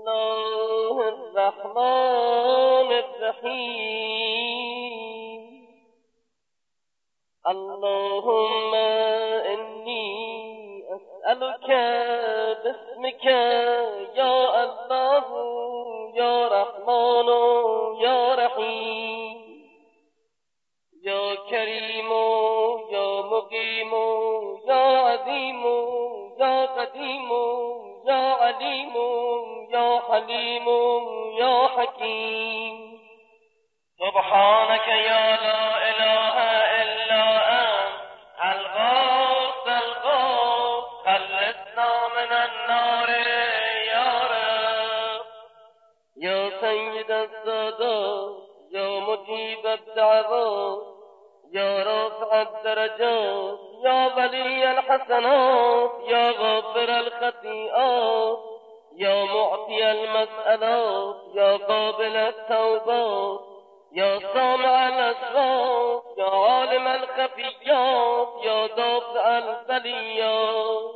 الله الرحمن الرحیم. اللهم إني أسألك باسمك يا الله يا رحمن يا رحيم يا كريم يا مقيم يا عظيم يا قديم يا عليم يا حليم يا حكيم. سبحانك يا لا إله إلا أنت الغوث الغوث خلصنا من النار يا رب. يا سيد السادات يا مجيب الدعوات يا رافع الدرجات يا ولي الحسنات يا غافر الخطيئات يا معطي المسألات يا قابل التوبات يا سامع الأصوات يا عالم الخفيات يا دافع البليات.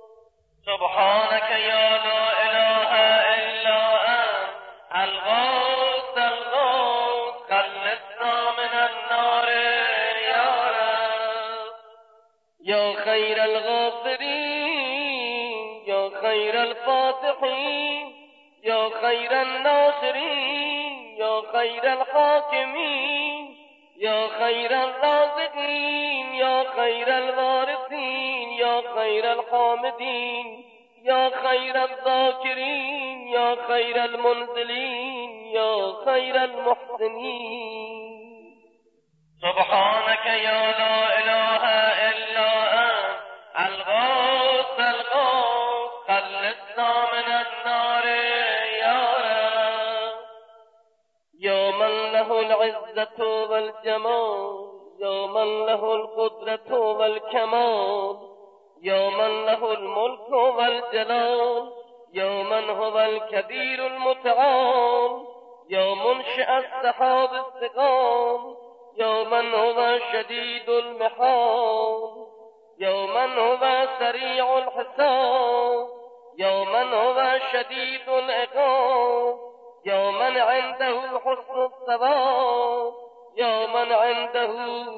سبحانك يا لا إله إلا أنت الغوث الغوث خلصنا من النار يا رب. يا خير الغافرين يا خير الفاتحين يا خير الناصرين يا خير الحاكمين يا خير الرازقين يا خير الوارثين يا خير الحامدين يا خير الذاكرين يا خير المنزلين يا خير المحسنين. سبحانك يا لا إله إلا أنت الغوث الغوث خلصنا من النار يا رب. يا من له العزة والجمال يا من له القدرة والكمال يا من له الملك والجلال يا من هو الكبير المتعال يا منشئ السحاب الثقال يا من هو شديد المحال يا من هو سريع الحساب يا من هو شديد العقاب يا من عنده حسن الثواب يا من عنده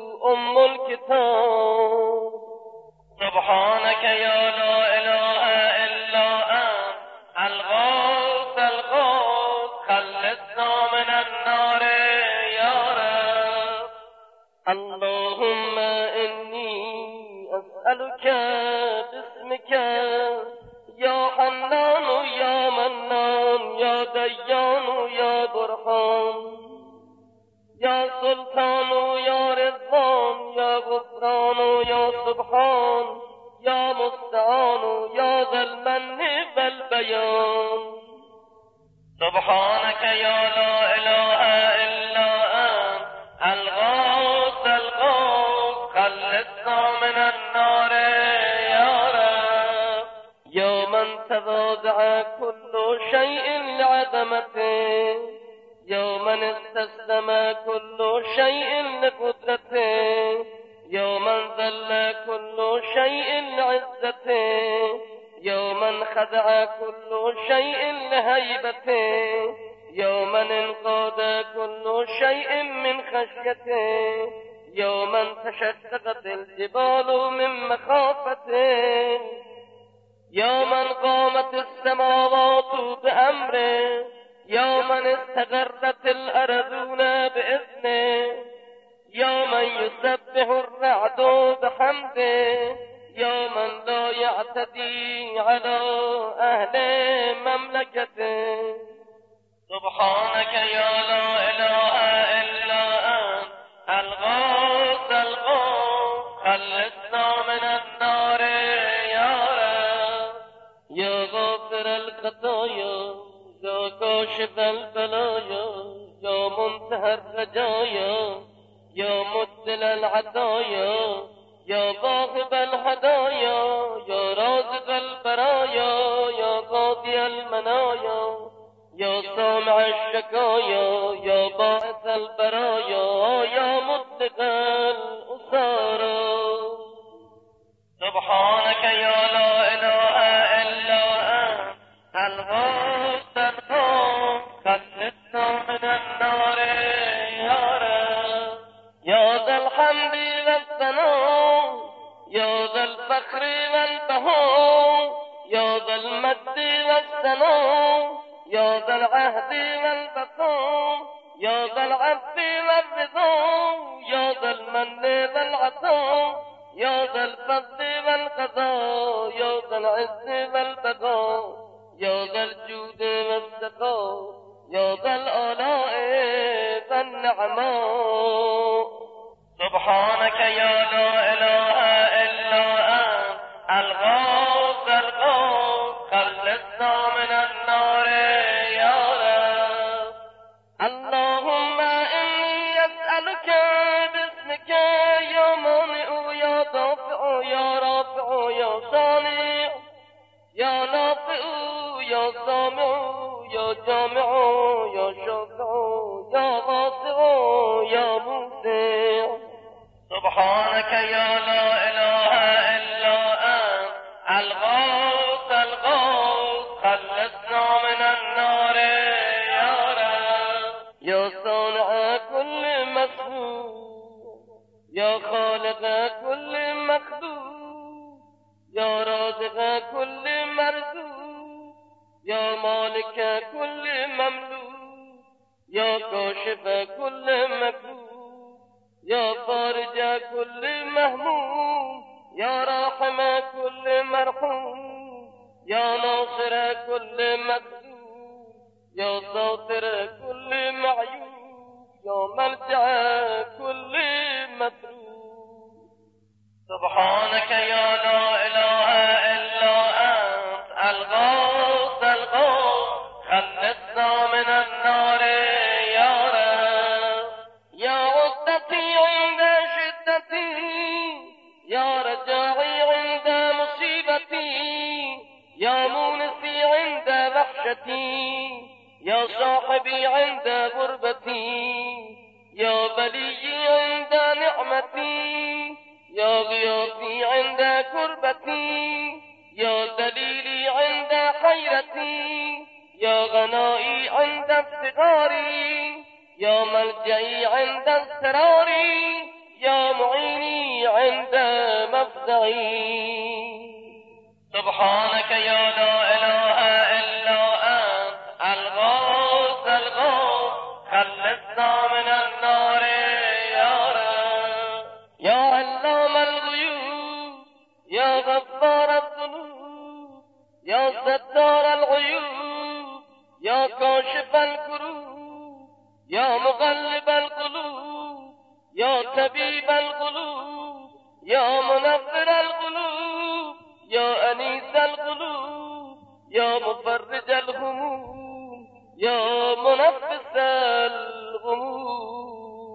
الكتاب. سبحانك يا لا إله إلا أنت الغوث الغوث خلصنا من النار يا رب. اللهم إني أسألك باسمك يا حنان يا منان يا ديان يا برهان يا سلطان يا رضوان يا غفران يا سبحان يا مستعان يا ذا المن والبيان. سبحانك يا لا إله إلا أنت الغوث الغوث خلصنا من النار يا رب. يا من تواضع كل شيء لعظمته يا من استسلم كل شيء لقدرته يا من ذل كل شيء لعزته يا من خضع كل شيء لهيبته يا من انقاد كل شيء من خشيته يا من تشققت الجبال من مخافته يا من قامت السماوات بأمره يا من استقرت الأرضون بإذنه يا من يسبح الرعد بحمده يا من لا يعتدي على أهل مملكته. سبحانك يا لا إله إلا أنت الغوث الغوث خلصنا من النار يا رب. يا غافر الخطايا يا كاشف البلايا يا منتهى الرجايا يا مبدل العطايا يا باغب الهدايا يا رازق البرايا يا قاضي المنايا يا سامع الشكايا يا باعث البرايا يا مطلق الأسارى. سبحانك يا لا إله إلا أنت الغوث ذا المجد والثناء يا ذا العهد والبقاء يا ذا العفو والرضا يا ذا المن والعطاء يا ذا الفضل والقضاء يا ذا العز والبقاء يا ذا الجود والسخاء يا ذا الآلاء والنعماء سبحانك يا لا إله إلا أنت الغوث الغوث خلصنا من النار يا رب اللهم إني أسألك باسمك يا مانع يا دافع يا رافع يا صانع يا نافع يا سامع يا جامع يا شافع يا واسع يا موسع سبحانك يا لا إله إلا أنت الغوث الغوث خلصنا من النار يا رب يا صانع كل مخلوق يا خالق كل مخلوق يا رازق كل مرزوق يا مالك كل مملوك يا كاشف كل مكروه يا فارج كل مهموم يا راحم كل مرحوم يا ناصر كل مكذوب يا ساتر كل معيوب يا ملجأ كل مطلوب سبحانك يا لا إله إلا أنت الغوث الغوث خلصنا من النار يا رب يا عدتي عند شدتي يا رجاعي عند مصيبتي يا مونسي عند وحشتي يا صاحبي عند غربتي يا بلي عند نعمتي يا غياثي عند كربتي يا دليلي عند حيرتي يا غنائي عند افتقاري يا ملجئي عند اضطراري يا معيني عند مفزعي سبحانك يا لا إله إلا أنت الغوث الغوث خلصنا من النار يا رب يا علام الغيوب يا غفار الذنوب يا ستار العيوب يا كاشف الكروب يا مغلب القلوب يا طبيب القلوب يا منفر القلوب يا أنيس القلوب يا مفرج الهموم يا منفس الغموم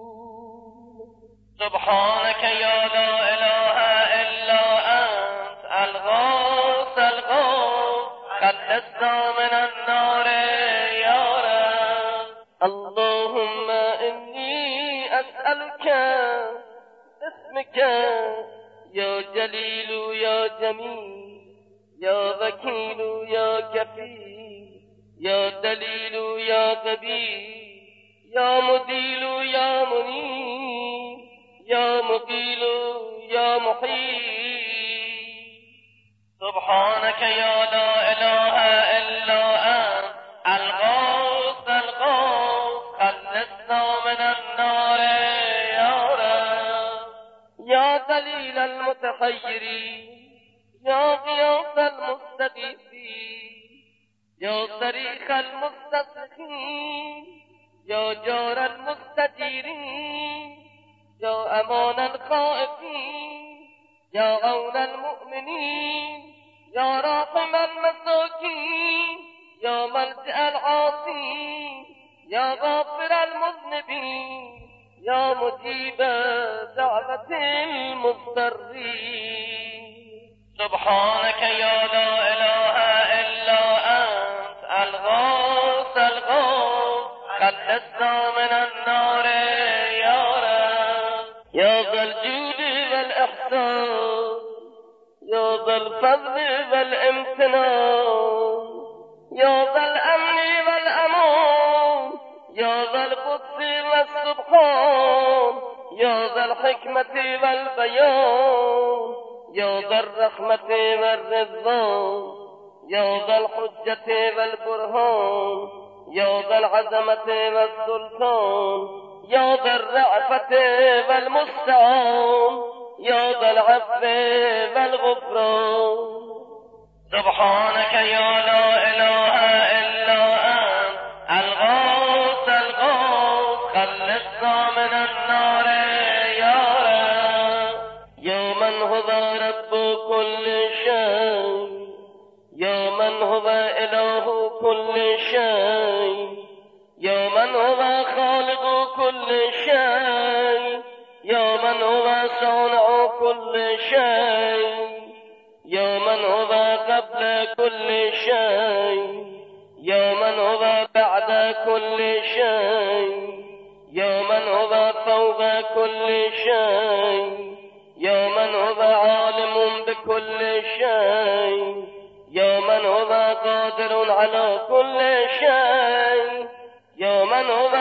سبحانك يا لا إله إلا أنت الغوث الغوث خلصنا من النار يا رب اللهم إني أسألك اسمك يا جليل يا جميل يا وكيل يا كفيل يا دليل يا كبير يا مديل يا منيب يا مقيل يا محيي سبحانك يا لا إله إلا أنت الغوث الغوث خلصنا من النار يا رب يا دليل المتحيرين يا غياث المستغيثين يا صريخ المستصرخين يا جار المستجيرين يا أمان الخائفين يا عون المؤمنين يا راحم المساكين يا ملجأ العاصين يا غافر المذنبين يا مجيب دعوة المضطرين سبحانك يا لا إله إلا أنت الغوث الغوث خلصنا من النار يا رب يا ذا الجود والإحسان يا ذا الفضل والامتنان يا ذا الأمن والأمان يا ذا القدس والسبحان يا ذا الحكمة والبيان يا ذا الرحمة والرضوان يا ذا الحجة والبرهان يا ذا العظمة والسلطان يا ذا الرأفة والمستعان يا ذا العفو والغفران سبحانك يا لا إله إلا أنت الغوث الغوث خلصنا من النار يا رب يا من هو رب كل شيء يا من هو إله كل شيء يا من هو خالق كل شيء يا من هو صانع كل شيء يا من هو قبل كل شيء يا من هو بعد كل شيء يا من هو فوق كل شيء يا من هو عالم بكل شيء يا من هو قادر على كل شيء يا من هو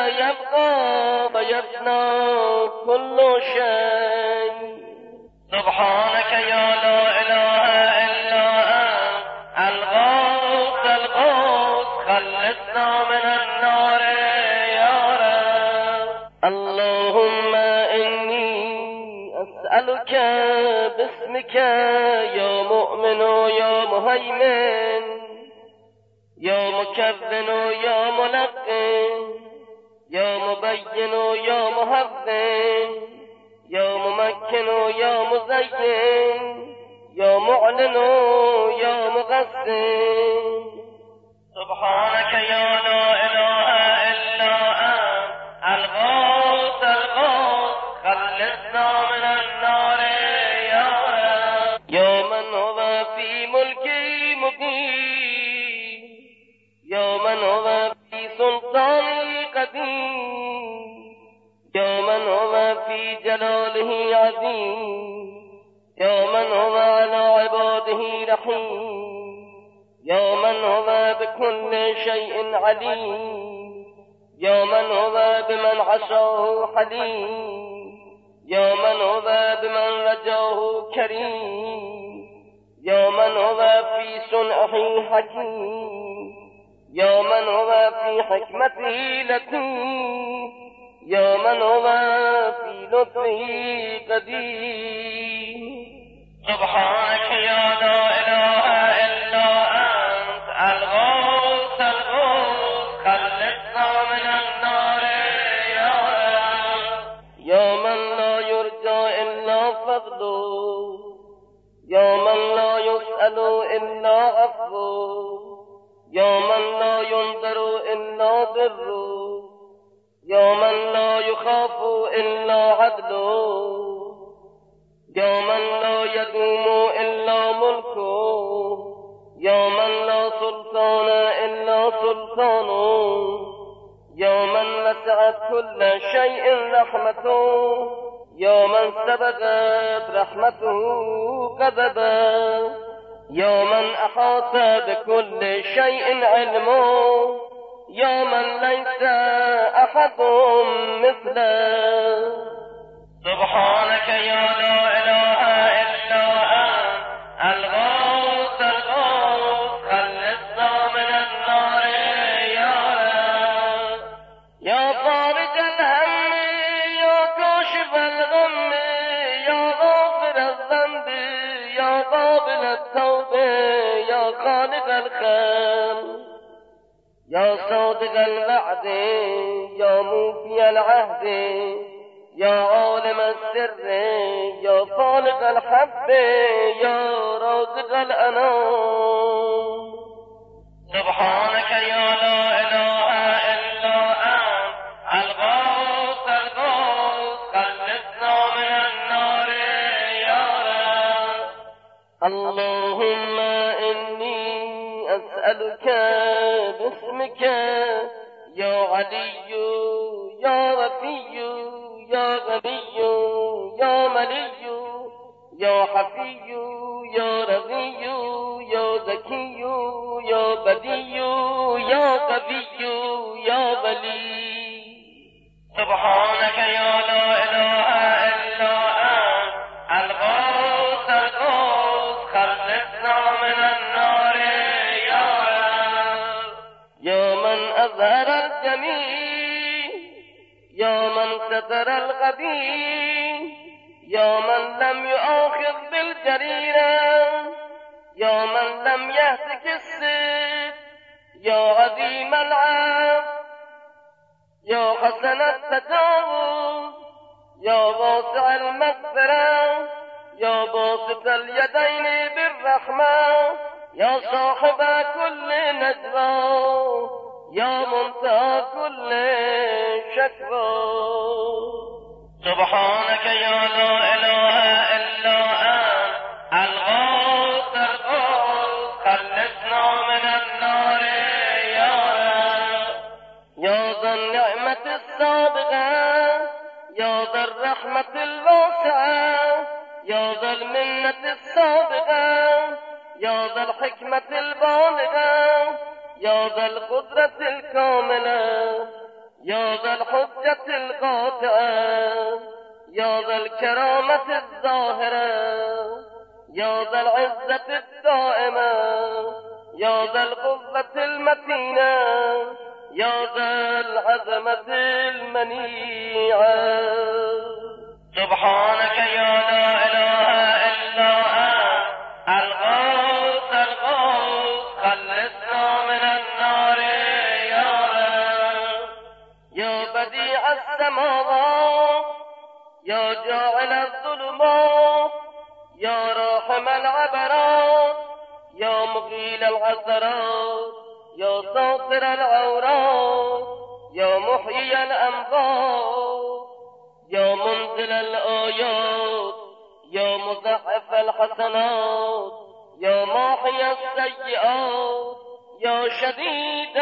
يبقى ويفنى كل شيء سبحانك يا لا إله إلا أنت الغوث الغوث خلصنا من النار يا رب اللهم إني أسألك باسمك يا مؤمن يا مهيمن يا مكذن يا ملقن يا مبين يا مهذن يا ممكن يا مزين يا معلن يا مغسن سبحانك يا لا إله إلا أنت الغوث الغوث خلصنا من النار يا رب يا من هو في ملكي مقيم يا من هو في سلطاني قديم يا من هو في جلاله عظيم يا من هو على عباده رحيم يا من هو بكل شيء عليم يا من هو بمن عصاه حليم يا من هو بمن رجاه كريم يا من هو في صنعه حكيم يا من هو في حكمته لطيف يا من هو في لطفه قدير سبحانك يا لا إله إلا أنت الغوث الغوث خلصنا من النار يا رب يا من لا يرجى إلا فضله يا من لا يسأل إلا عفوه يا من لا ينظر إلا بره يا من لا يخاف إلا عدله يا من لا يدوم إلا ملكه يا من لا سلطان إلا سلطانه يا من وسعت كل شيء رحمته يا من سبقت رحمته غضبا يا من أحاط بكل شيء علمه يا من ليس أحد مثله سبحانك يا لا إله إلا أنت الغوث الغوث خلصنا من النار يا رب يا فارج الهم يا كاشف الغم يا غافر الذنب يا قابل التوب يا خالق الخلق يا صادق الوعد يا موفي العهد يا عالم السر يا خالق الحب يا رازق الأنام سبحانك يا لا إله إلا أنت الغوث الغوث خلصنا من النار يا رب اللهم إني أسألك باسمك يا علي يا وفي يا غبي يا ملي يا حفي يا رضي يا ذكي يا بدي يا قوي يا ولي سبحانك يا لا إله إلا أنت الغوث الغوث خلصنا من النار ناصر الغبي يا من لم يؤاخذ بالجريرة يا من لم يهتك السيف يا عظيم العفو يا حسن التجاوز يا واسع المغفرة يا باسط اليدين بالرحمة يا صاحب كل نجوى يا منتهى كل شكوى سبحانك يا لا إله إلا أنت الغوث الغوث خلصنا من النار يا رب يا ذا النعمة السابقة يا ذا الرحمة الواسعة يا ذا المنة السابقة يا ذا الحكمة البالغة يا ذا القدرة الكاملة يا ذا الحجة القاطعة يا ذا الكرامة الظاهرة يا ذا العزة الدائمة يا ذا القوة المتينة يا ذا العظمة المنيعة سبحانك يا لا إله إلا أنت الغوث الغوث خلصنا من النار يا رب يا بديع السماوات يا جاعل الظلمات يا راحم العبرات يا مغيل العثرات يا ساطر العورات يا محيي الأموات يا منزل الآيات يا مضاعف الحسنات يا ماحي السيئات يا شديد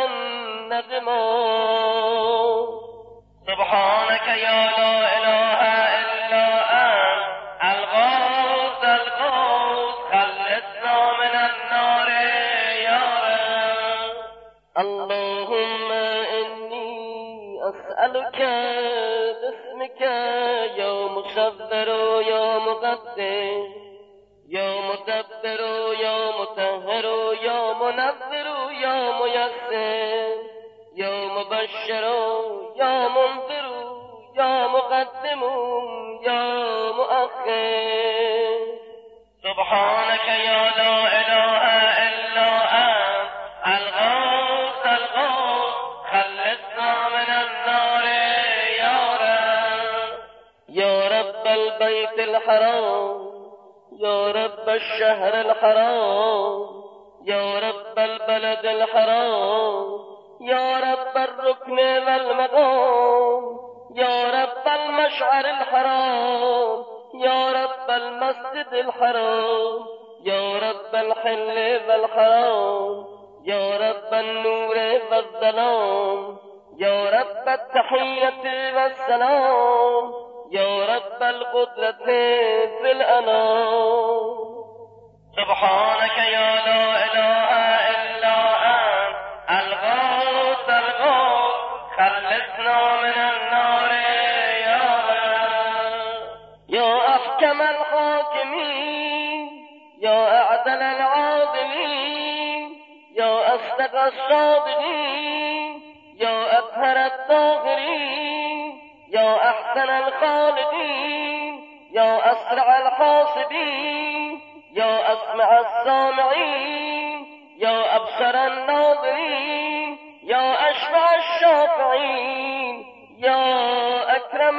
النقمات سبحانك يا لا إله إلا أنت الغوث الغوث خلصنا من النار يا رب اللهم إني أسألك باسمك يا مصبر يا مقدس يا مدبر يا مطهر يا منور يا ميسر يا مبشر يا منذر يا مقدم يا مؤخر سبحانك يا لا إله إلا أنت الغوث الغوث خلصنا من النار يا رب يا رب البيت الحرام يا رب الشهر الحرام يا رب البلد الحرام يا رب الركن والمقام يا رب المشعر الحرام يا رب المسجد الحرام يا رب الحل والحرام يا رب النور والظلام يا رب التحية والسلام يا رب القدرة في الأنام سبحانك يا لا إله إلا أنت الغوث الغوث خلصنا من النار يا رب يا أحكم الحاكمين يا أعدل العادلين يا أصدق الصادقين يا أطهر الطاهرين يا أحسن الخالقين يا أسرع الحاسبين يا أسمع السامعين يا أبصر الناظرين يا أشفع الشافعين يا أكرم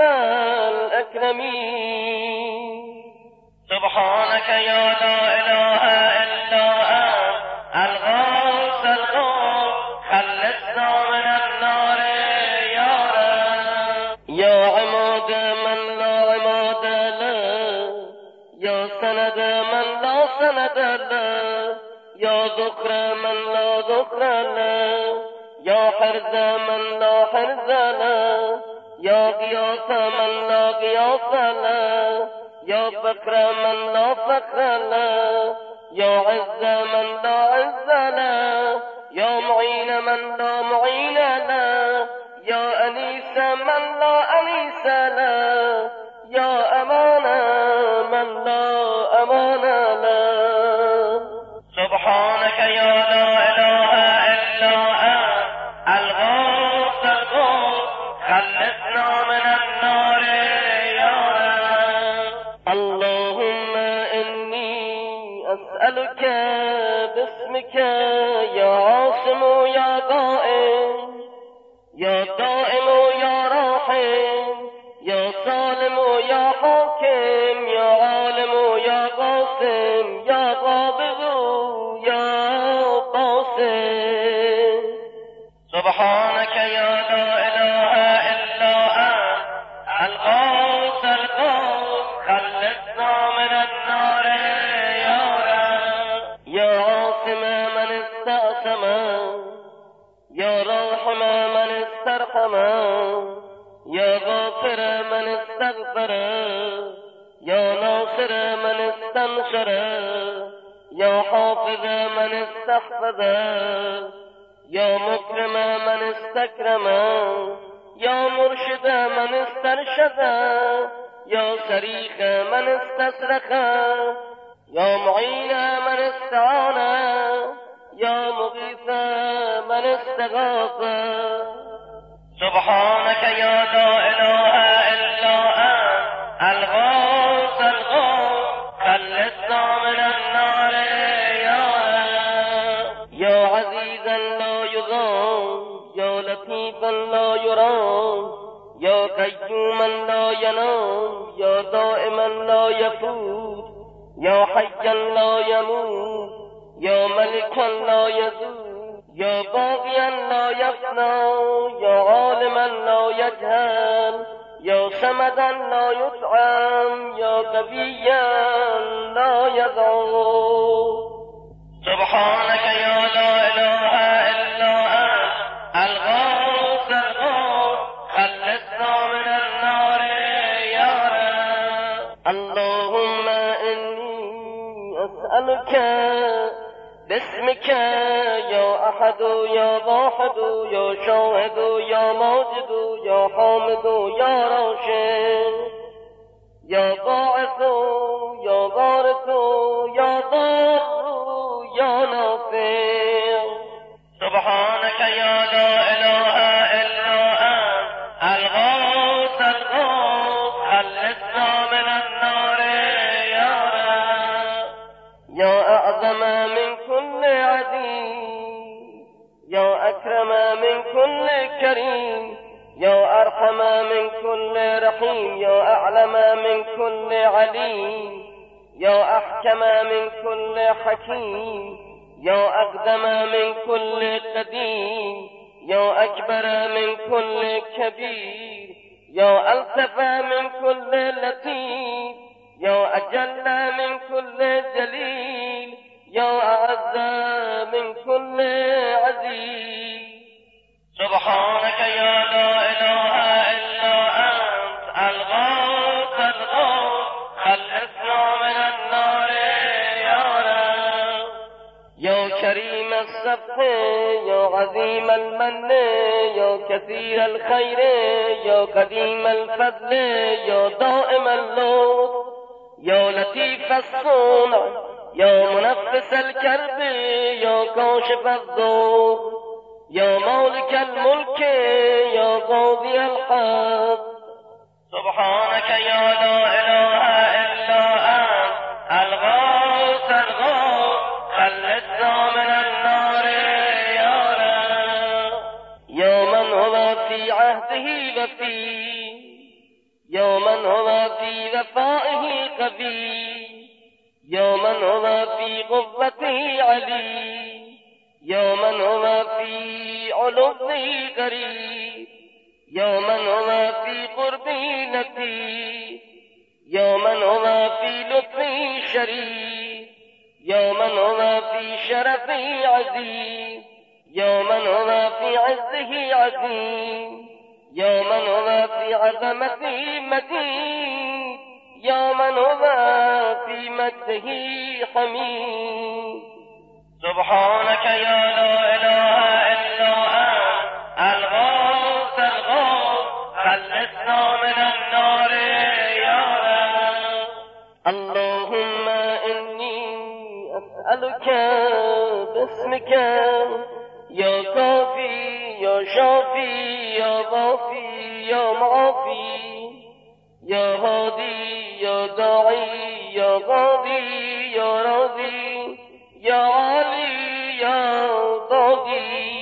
الأكرمين سبحانك يا لا إله إلا أنت الغوث الغوث خلصنا من النار يا رب يا عماد من لا عماد له يا سند من لا سند له يا ذكر من لا ذكر له يا حرز من لا حرز له يا غياث من لا غياث له يا فقر من لا فقر له يا عز من لا عز له يا معين من لا معين له يا أنيس من لا أنيس له يا أمان من لا أمان له سبحانك يا لا إله إلا أنت الغوث الغوث خلصنا من النار يا عاصم يا قائم يا دائم يا راحم يا سالم يا حاكم يا عالم يا قاسم يا قابض يا باسم سبحانك يا لا إله إلا أنت الغوث الغوث خلصنا من النار يا رب يا عاصم من استعصم يا راحم من استرحم يا غافر من استغفر يا ناصر من استنصر يا حافظ من استحفظ يا مكرم من استكرم يا مرشد من استرشد يا صريخ من استصرخ يا معين من استعان يا مغيث من استغاث سبحانك يا لا إله إلا أنت الغوث الغوث خلصنا من النار يا رب يا عزيزا لا يضام يا لطيفا لا يرام يا قيوما لا ينام يا دائما لا يفوت يا حيا لا يموت يا ملكا لا يزول يا باغيا لا يفنى يا عالما لا يجهل يا صمدا لا يطعم يا قويا لا يضعف سبحانك يا لا إله إلا أنت الغوث الغوث خلصنا من النار يا رب اللهم إني أسألك باسمك يا أحد يا واحد يا شاهد يا ماجد يا حامد يا راشد يا باعث يا بارث يا ضار يا نافع سبحانك يا لا إله إلا أنت الغوث الغوث خلصنا من النار يا رب يا أعظم من كل عزيز يا أكرم من كل كريم يا أرحم من كل رحيم يا أعلم من كل عليم يا أحكم من كل حكيم يا أقدم من كل قديم يا أكبر من كل كبير يا ألطف من كل لطيف يا أجل من كل جليل يا أعز من كل عزيز سبحانك يا لا إله إلا أنت الغوث الغوث خلصنا من النار يا رب يا كريم الصفح يا عظيم المن يا كثير الخير يا قديم الفضل يا دائم اللطف يا لطيف الصنع يا منفس الكرب يا كاشف الضر يا مالك الملك يا قاضي الحق سبحانك يا لا إله إلا أنت الغوث الغوث خلصنا من النار يا رب يا من هو في عهده وفي يا من هو في وفائه قوي يا من هو في قوته علي يا من هو في علوه قريب يا من هو في قربه لطيف يا من هو في لطفه شريف يا من هو في شرفه عزيز يا من هو في عزه عظيم يا من هو في عظمته مجيد يا من هو في مجده حميد سبحانك يا لا إله إلا أنت الغوث الغوث خلصنا من النار يا رب اللهم إني أسألك باسمك يا كافي يا شافي يا ضافي يا معافي يا هادي يا داعي يا غادي يا راضي يا علي دادی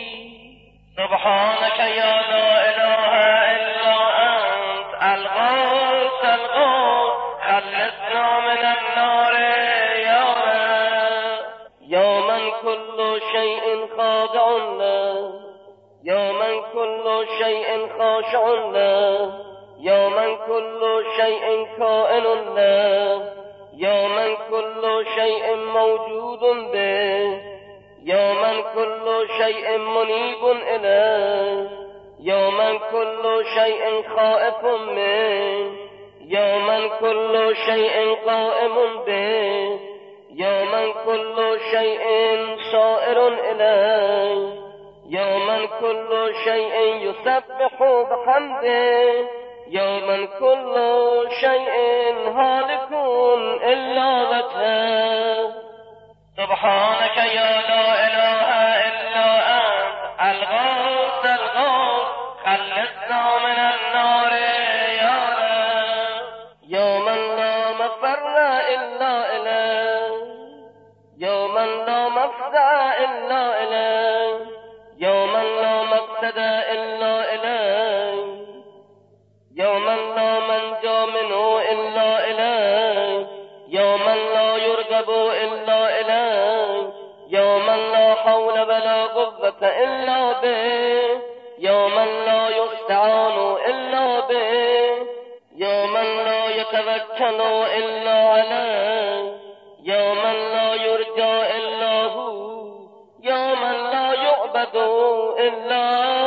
سبحانك يا لا إله إلا أنت الغوث الغوث خلصنا من النار يا رب يا من كل شيء خاضع له يا من كل شيء خاشع له يا من كل شيء كائن له يا من كل شيء موجود به يا من كل شيء منيب إليه يا من كل شيء خائف منه يا من كل شيء قائم به يا من كل شيء سائر إليه يا من كل شيء يسبح بحمده يا من كل شيء هالك إلا وجهه سبحانك يا لا إله إلا أنت الغوث الغوث خلصنا من النار يا رب يا من لا مفر إلا إليه يا من لا مفزع إلا إليه يا من لا مقصد إلا إليه يا من لا منجى منه إلا إليه يا من لا يرغب إلا إليه يا من لا حول ولا قوة إلا به يا من لا يستعان إلا به يا من لا يتوكل إلا عليه يا من لا يرجى إلا هو يا من لا يعبد إلا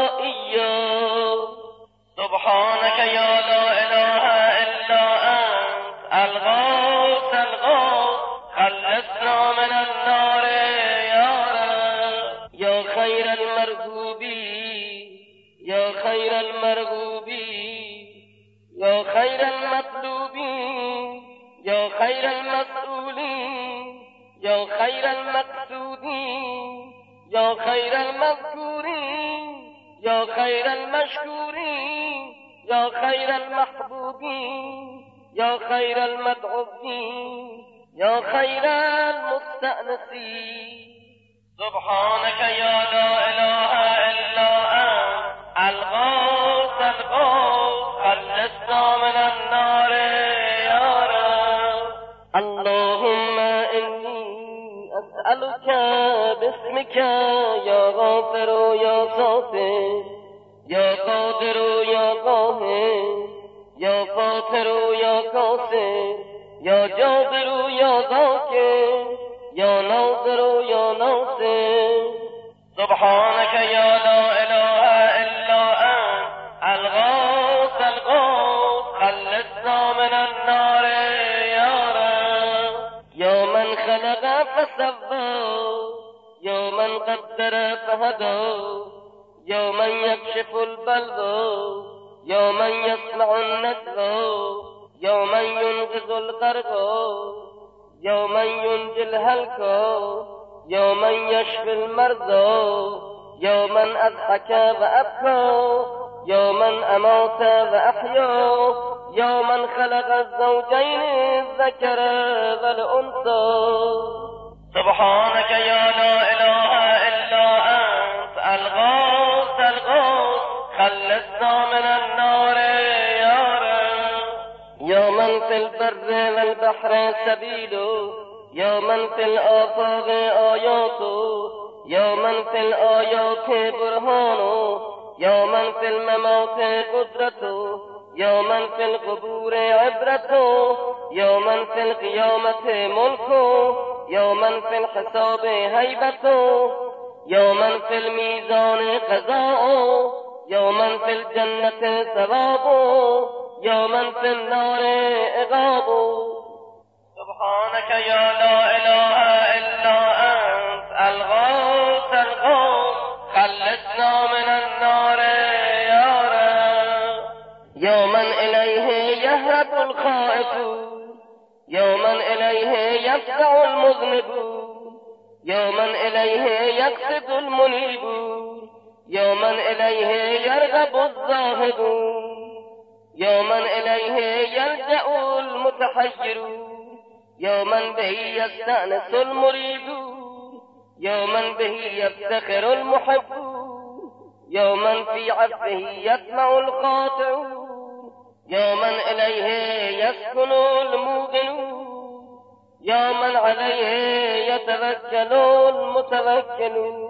إياه سبحانك يا لا إله إلا أنت الغوث الغوث خلصنا من النار يا رب يا خير المرغوبين يا خير المرغوبين يا خير المطلوبين يا خير المسؤولين يا خير المقصودين يا خير المذكورين يا خير المشكورين يا خير المحبوبين يا خير المدعوين يا خير المستأنسين سبحانك يا لا إله إلا أنت الغوث الغوث خلصنا من النار يا رب اللهم إني أسألك باسمك يا غافر يا صافي يا قادر يا قاهر يا فاطر يا قاصر يا جابر يا ذاكر يا ناظر يا ناصر سبحانك يا لا إله إلا أنت الغوث الغوث خلصنا من النار يا رب يا من خلق فسوى يا من قدر فهدى يا من يكشف البلوى يا من يسمع النجوى يا من ينقذ الغرقى يا من ينجي الهلكى يا من يشفي المرضى يا من أضحك وأبكى يا من أمات وأحيا يا من خلق الزوجين الذكر والأنثى سبحانك يا لا إله إلا أنت الغوث الغوث خلصنا من النار يا رب يا من في البر والبحر سبيله يا من في الآفاق آياته يا من في الآيات برهانه يا من في الممات قدرته يا من في القبور عبرته يا من في القيامة ملكه يا من في الحساب هيبته يا من في الميزان قضاءه يا من في الجنة ثوابه يا من في النار عقابه سبحانك يا لا إله إلا أنت الغوث الغوث خلصنا من النار يا رب يا من إليه يهرب الخائفون يا من إليه يفزع المذنبون يا من إليه يقصد المنيبون يا من إليه يرغب الزاهدون يا من إليه يلجأ المتحيرون يا من به يستأنس المريدون يا من به يفتخر المحبون، يا من في عفوه يطمع الخاطئون، يا من إليه يسكن الموقنون، يا من عليه يتوكل المتوكلون.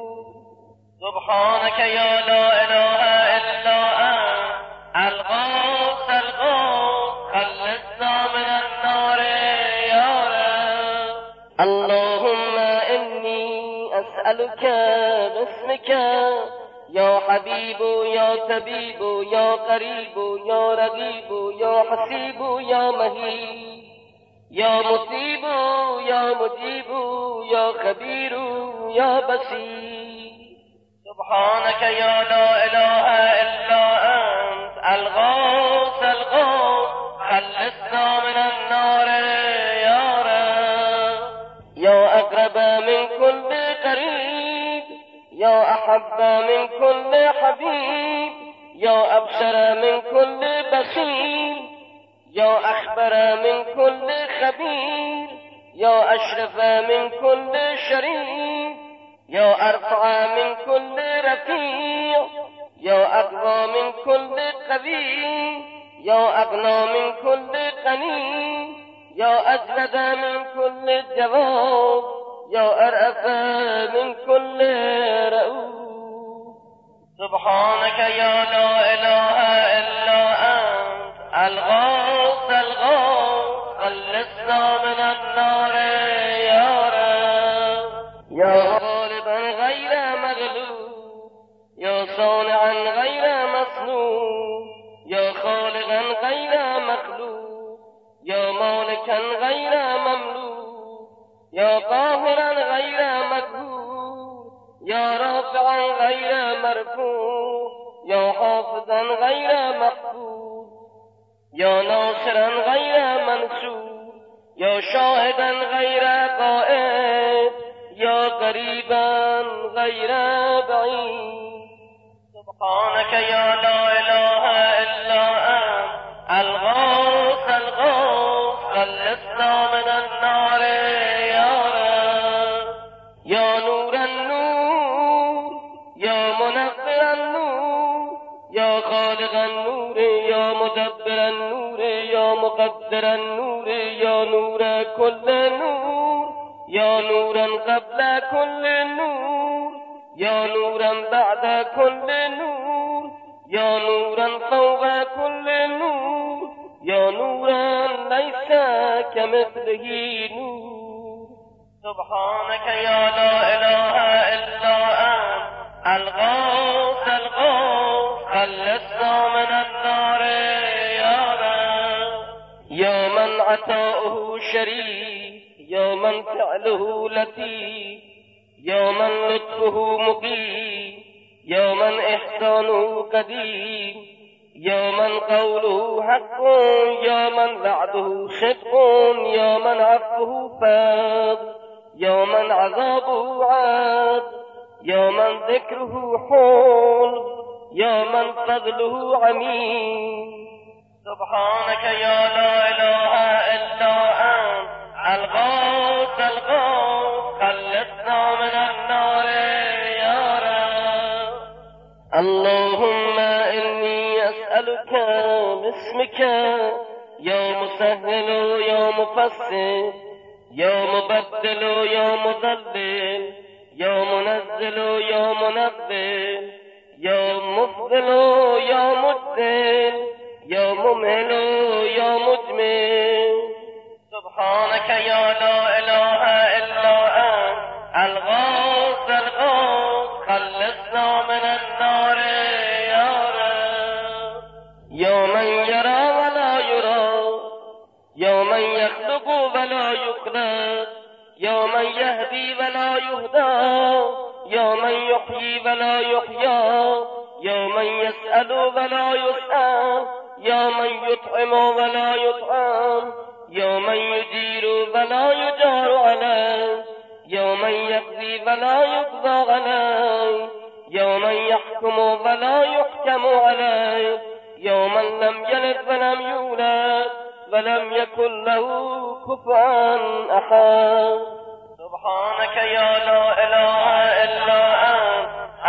سبحانك يا لا إله إلا أنت الغوث الغوث، خلصنا من النار يا رب. اللهم إني أسألك باسمك يا حبيب يا طبيب يا قريب يا رقيب يا حسيب يا مهيب يا مصيب يا مجيب يا خبير يا بصير. سبحانك يا لا إله إلا أنت الغوث الغوث، خلصنا من النار يا رب. يا أقرب من كل قريب، يا أحب من كل حبيب، يا أبشر من كل بشير، يا أخبر من كل خبير، يا أشرف من كل شريف، يا أرفع من كل رفيع، يا أقوى من كل قوي، يا أغنى من كل غني، يا أجود من كل جواد، يا أرأف من كل رؤوف. سبحانك يا لا إله إلا أنت الغوث الغوث، خلصنا من النار يا رب. يا غالبا غير مغلوب، يا صانعا غير مصنوع، يا خالقا غير مخلوق، يا مالكا غير مملوك، يا قاهرا غير مقهور، يا رافعا غير مرفوع، يا حافظا غير محفوظ، يا ناصرا غير منصور، يا شاهدا غير غائب، يا قريبا غير بعيد. سبحانك يا لا إله إلا أنت الغوث الغوث، خلصنا من النار يا رب. يا نور النور، يا منور النور، يا خالق النور، يا مدبر النور، يا مقدر النور، يا نور كل نور، يا نورا قبل كل نور، يا نورا بعد كل نور، يا نورا فوق كل نور، يا نورا ليس كمثله نور. سبحانك يا لا إله إلا أنت الغوث الغوث، خلصنا من النار يا رب. يا من عطاؤه شريف، يا من فعله لطيف، يا من لطفه مقيم، يا من إحسانه قديم، يا من قوله حق، يا من وعده صدق، يا من عفوه فاض، يا من عذابه عاد، يا من ذكره حول، يا من فضله عميم. سبحانك يا لا إله إلا أنت الغوث الغوث، خلصنا من النار يا رب. اللهم إني أسألك باسمك يا مسهل يا مفسر، يا مبدل يا مضلل، يا منزل يا منزل، يا مفضل يا مجزل، يا ممهل يا مجمل. سبحانك يا لا إله إلا أنت الغوث الغوث، خلصنا من النار يا رب. يا من يرى ولا يرى، يا من يخلق ولا يخلق، يا من يهدي ولا يهدى، يا من يحيي ولا يحيى، يا من يسأل ولا يسأل، يا من يطعم ولا يطعم، يا من يجير ولا يجار عليه، يا من يقضي ولا يقضى عليه، يا من يحكم ولا يحكم عليه، يا من لم يلد ولم يولد ولم يكن له كفوا أحد. سبحانك يا لا إله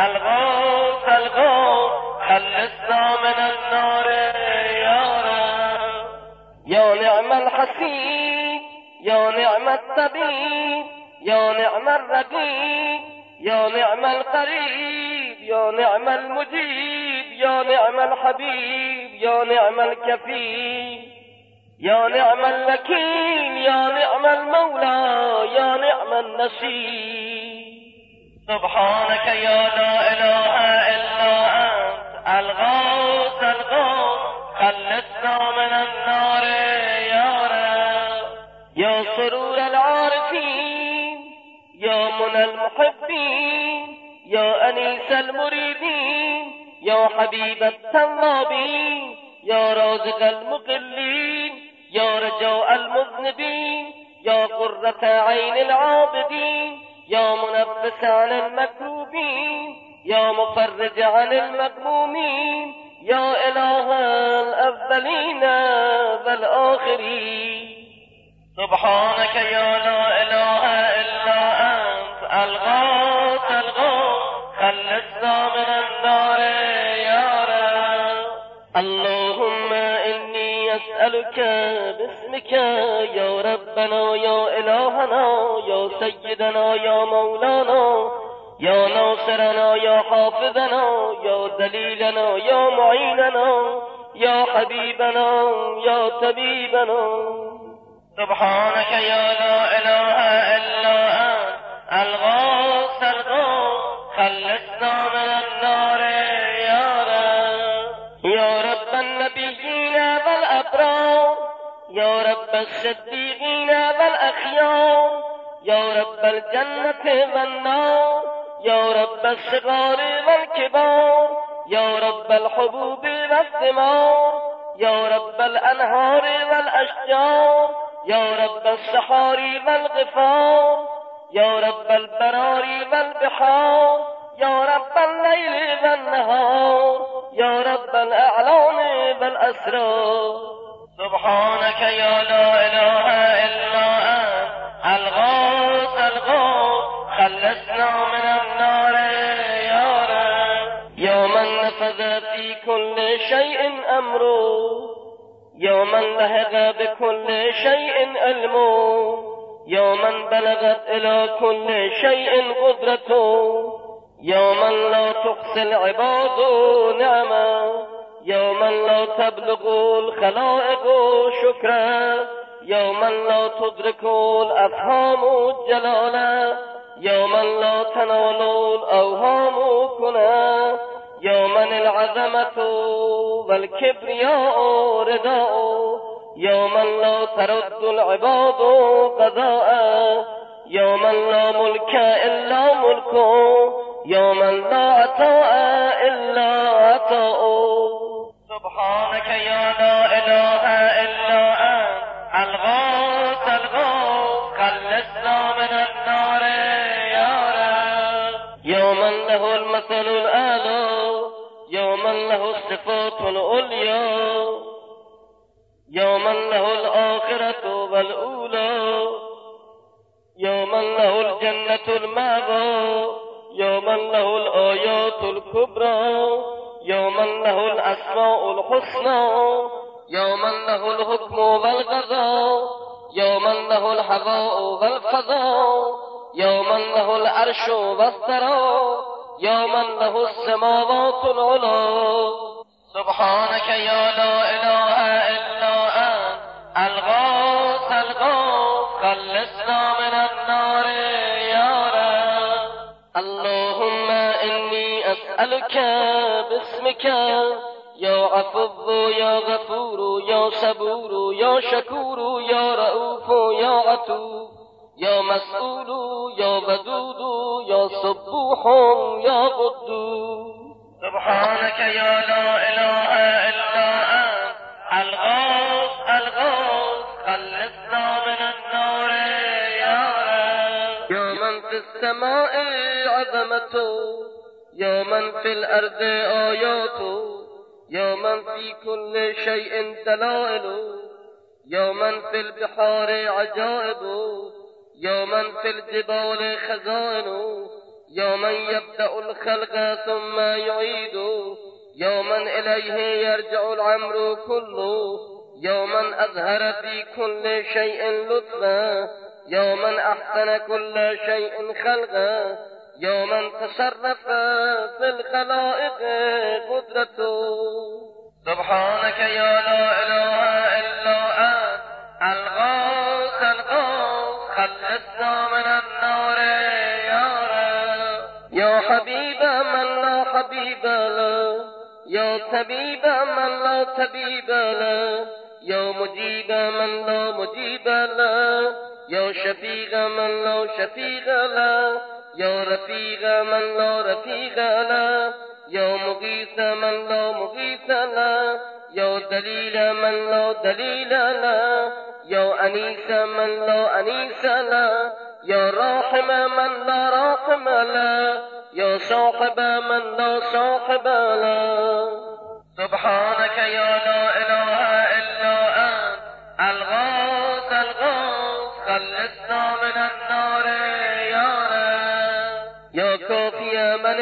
الغوث الغوث خلصنا من النار يا رب. يا نعم الحسيب، يا نعم الطبيب، يا نعم الرقيب، يا نعم القريب، يا نعم المجيب، يا نعم الحبيب، يا نعم الكفيل، يا نعم الوكيل، يا نعم المولى، يا نعم النصير. سبحانك يا لا إله إلا أنت الغوث الغوث خلصنا من النار يا رب. يا سرور العارفين، يا منى المحبين، يا أنيس المريدين، يا حبيب التوابين، يا رازق المقلين، يا رجاء المذنبين، يا قرة عين العابدين، يا منفس عن المكروبين، يا مفرج عن المغمومين، يا إله الأولين والآخرين. سبحانك يا لا إله إلا أنت الغوث الغوث خلصنا من النار يا رب. اللهم إني أسألك باسمك يا ربنا يا إلهنا يا سيدنا يا مولانا يا ناصرنا يا حافظنا يا دليلنا يا معيننا يا حبيبنا يا طبيبنا. سبحانك يا لا إله إلا أنت الغوث الغوث خلصنا من النار يا رب. يا رب النبيين والأبرار، يا رب الصديقين والأخيار، يا رب الجنة والنار، يا رب الصغار والكبار، يا رب الحبوب والثمار، يا رب الأنهار والأشجار، يا رب الصحاري والغفار، يا رب البراري والبحار، يا رب الليل والنهار، يا رب الأعلام والأسرار. سبحانك يا لا إله إلا أنت الغوث الغوث خلصنا من النار يا رب. يا من نفذ في كل شيء أمره، يا من لهق بكل شيء علمه، يا من بلغت إلى كل شيء قدرته، يا من لا تحصي العباد نعمه، يا من لا تبلغ الخلائق شكرا، يا من لا تدرك الأفهام جلالا، يا من لا تنال الأوهام كنا، يا من العظمة والكبرياء رداء، يا من لا ترد العباد قضاء، يا من لا ملك إلا ملكه، يا من لا عطاء إلا عطاء. سبحانك يا لا إله إلا أنت الغوث الغوث خلصنا من النار يا رب. يا من له المثل الأعلى، يا من له الصفات العليا، يا من له الآخرة والأولى، يا من له الجنة المأوى، يا من له الآيات الكبرى، يا من له الأسماء الحسنى، يا من له الحكم والقضاء، يا من له الحظاء والقضاء، يا من له العرش والثرى، يا من له السماوات العلى. سبحانك يا لا إله إلا أنت الغوث الغوث خلصنا من النار يا رب. اللهم إني أسألك باسمك يا عفو يا غفور يا صبور يا شكور يا رؤوف يا عتوب يا مسؤول يا ودود يا صبوح يا قدوس. سبحانك يا لا إله إلا أنت الغوث الغوث خلصنا من النار يا رب. يا من في السماء عظمته، يا من في الأرض آياته، يا من في كل شيء دلائله، يا من في البحار عجائبه، يا من في الجبال خزائنه، یا من یبدأ الخلق ثم یعید یا من الیه یرجع الامر كله یا من اظهر فی كل شیء لطفا یا من احسن كل شیء خلقا یا من تصرف فی الخلائق قدرته سبحانك یا لا اله الا انت الغوث الغوث خلصنا من النار یا رب یا حبیب من لا حبیب له یا طبیب من لا طبیب له یا مجیب من لا مجیب له یا شفیق من لا شفیق له یا رفیق من لا رفیق له یا مغیث من لا مغیث له یا دلیل من لا دلیل له یا انیس من لا انیس له یا راحم من لا راحم له یا صاحب من لا صاحب له سبحانك یا لا اله الا انت الغوث الغوث خلصنا من النار یا رب یا کافی من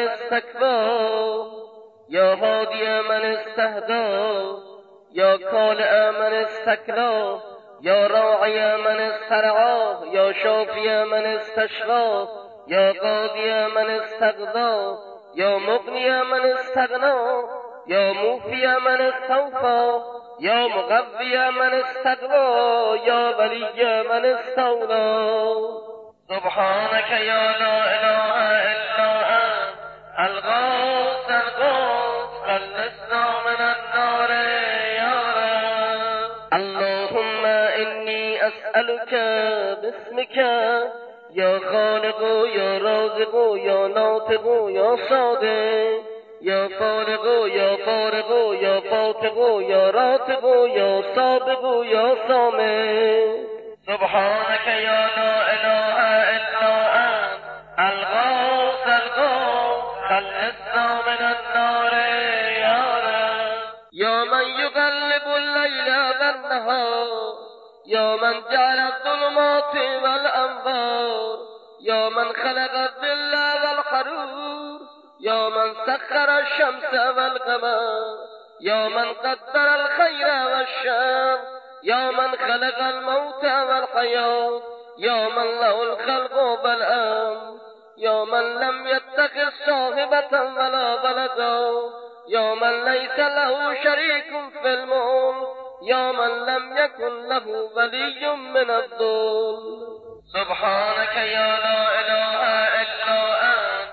استکبر یا هادی من استهدا یا کالع من استکلا یا راعی من استرعا یا شافی من استشفا یا قاضی من استغنا یا مغنی من استغنا یا موفی من استوفا یا مقوی من استقوا یا ولی من استولا سبحانك یا لا اله الا انت الغوث الغوث خلصنا من النار یا رب اللهم انی اسألك باسمك یا خالق یا رازق یا ناطق یا صادق یا فارق یا فارق یا فاتق یا راتق یا سابق یا سامع سبحانك یا لا اله الا انت الغوث الغوث خلصنا من النار یا رب یا من یقلب اللیل والنهار یا من جعل الظلمات والانوار یا من خلق الظل والحرور یا من سخر الشمس والقمر یا من قدر الخير والشر یا من خلق الموت والحياة یا من له الخلق والأمر یا من لم يتخذ صاحبة ولا ولدا یا من ليس له شريك في الملك یا من لم يكن له ولي من الذل سبحانك یا لا اله الا انت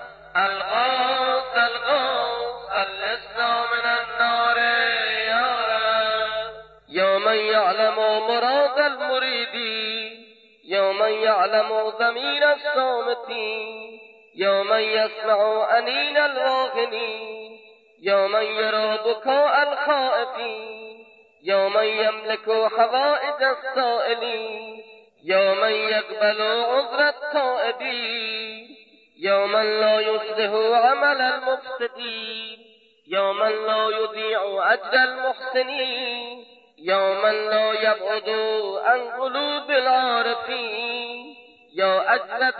الغوث الغوث خلصنا من النار یا رب یا من یعلم مراد المریدین یا من یعلم ضمیر الصامتین یا من یسمع انین الواهنین یا من یرى بکاء الخائفین یا من یملک حوائج السائلین یا من یقبل عذر التائبین یا من لا يصلح عمل المفسدين یا من لا يضيع اجر المحسنين یا من لا يبعد عن قلوب العارفين یا اجلد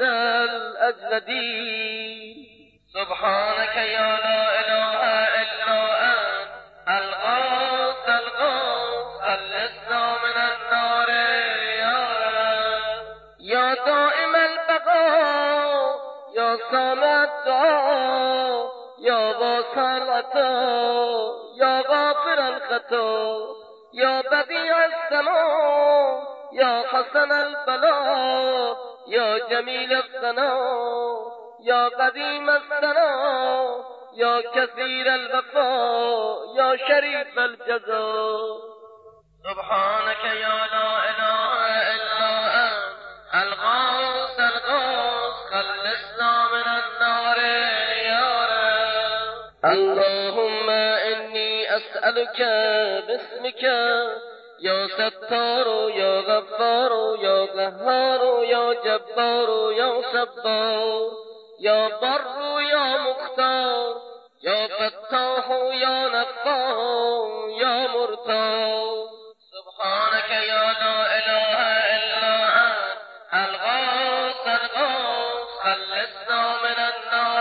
الاجلدين سبحانك یا لا اله الا انت الغوث الغوث خلصنا من النار یا رب یا دائم البقاء یا سامع الدعاء یا واسع العطاء یا غافر الخطا یا بدیع السماء یا حسن البلاء یا جمیل الثناء یا قدیم الثناء یا کثیر الوفا یا شریف الجزاء سبحانك یا لا اله الا انت الغوث الغوث خلصنا من النار یا رب اللهم انی اسألك باسمك یا ستار یا غفار یا قهار یا جبار یا صبار یا بر یا مختار یا فتاح یا نفاح یا مرتاح سبحانك یا لا اله الا انت الغوث الغوث خلصنا من النار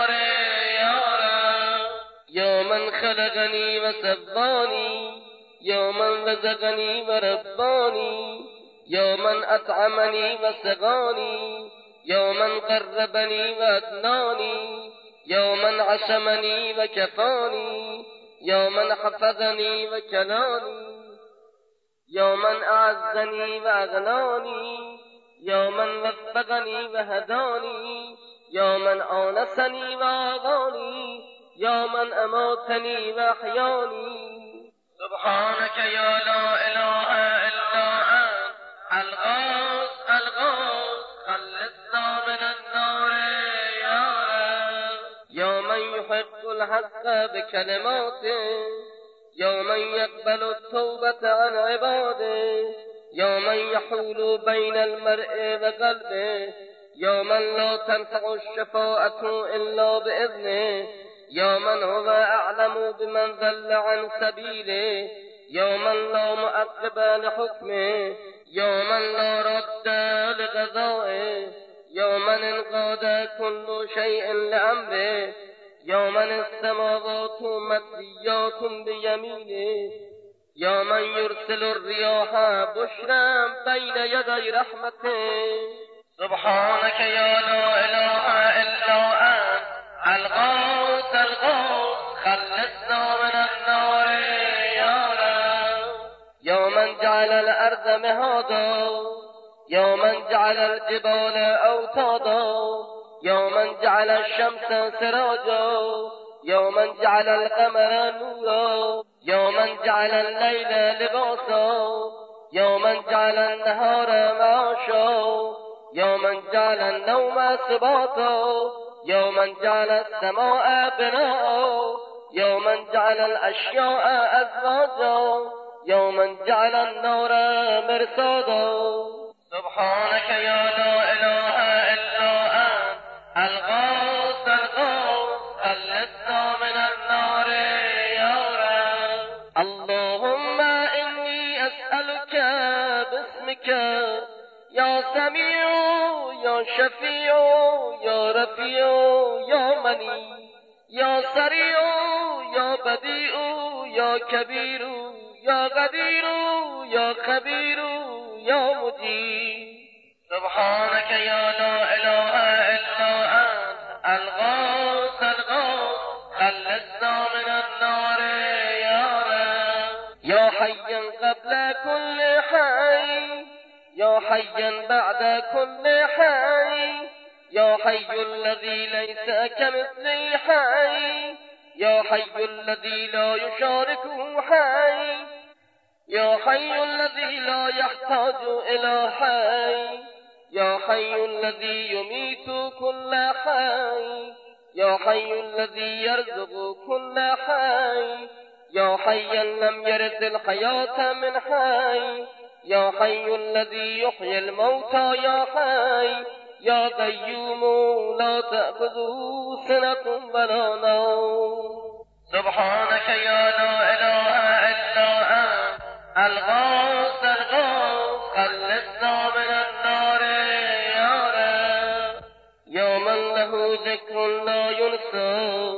من خلقني وسواني يا من رزقني ورباني يا من أطعمني وسقاني يا من قربني وأدناني يا من عصمني وكفاني يا من حفظني وكلاني يا من أعزني وأغناني يا من وفقني وهداني يا من آنسني وآغاني يا من أماتني وأحياني سبحانك يا لا إله إلا أنت الغوث الغوث خلصنا من النار يا رب يا من يحق الحق بكلماته يا من يقبل التوبة عن عباده يا من يحول بين المرء وقلبه يا من لا تنفع الشفاعة إلا بإذنه يا من هو أعلم بمن ضل عن سبيله يا من لا مؤقب لحكمه يا من لا رد لقضائه يا من انقاد كل شيء لأمره يا من السماوات مطويات بيمينه يا من يرسل الرياح بشرا بين يدي رحمته سبحانك يا لا إله إلا أنت الغوث الغوث خلصنا من النار يا رب يا من جعل الأرض مهادا يا من جعل الجبال أوتادا يا من جعل الشمس سراجا يا من جعل القمر نورا يا من جعل الليل لباسا يا من جعل النهار معاشا يا من جعل النوم سباتا يا من جعل السماء بناء يا من جعل الأشياء أزواجا يا من جعل النار مرصادا سبحانك يا لا إله إلا أنت الغوث الغوث خلصنا من النار يا رب اللهم إني أسألك باسمك يا سميع يا شفيع يا رفيع يا مني يا سريع يا بديع يا كبير يا قدير يا خبير يا مجيب سبحانك يا لا إله إلا أنت الغوث الغوث خلصنا من النار يا رب يا حيا قبل كل حي يا حيا بعد كل حي يا حي الذي ليس كمثله حي يا حي الذي لا يشاركه حي يا حي الذي لا يحتاج إلى حي يا حي الذي يميت كل حي يا حي الذي يرزق كل حي يا حيا لم يرد الحياة من حي يا حي الذي يحيي الموتى يا حي يا قيوم لا تأخذه سنة ولا نوم سبحانك يا لا إله إلا أنت الغوث الغوث خلصنا من النار يا رب يا من له ذكر لا ينسى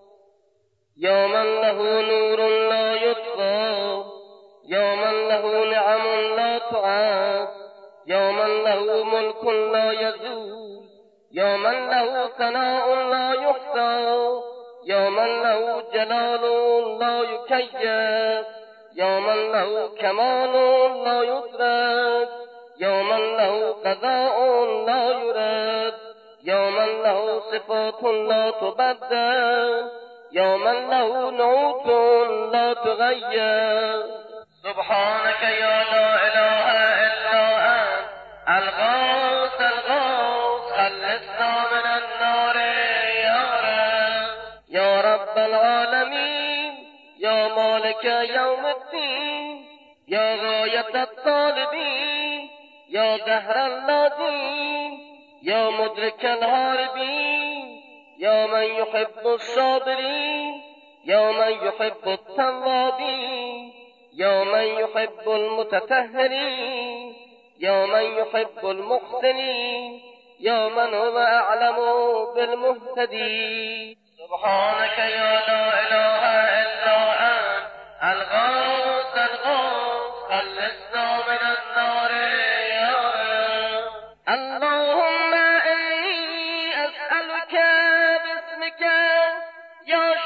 يا من له نور لا يطفى يا من له نعم لا تعاد يا من له ملك لا يزول يا من له ثناء لا يحصى يا من له جلال لا يكيف يا من له كمال لا يدرك يا من له قضاء لا يرد يا من له صفات لا تبدل يا من له نعوت لا تغير سبحانك يا لا إله إلا أنت الغوث الغوث خلصنا من النار يا رب يا رب العالمين يا مالك يوم الدين يا غاية الطالبين يا دهر النادين يا مدرك الهاربين يا من يحب الصابرين يا من يحب التوابين يا من يحب المتطهرين يا من يحب المحسنين يا من هو أعلم بالمهتدين سبحانك يا لا إله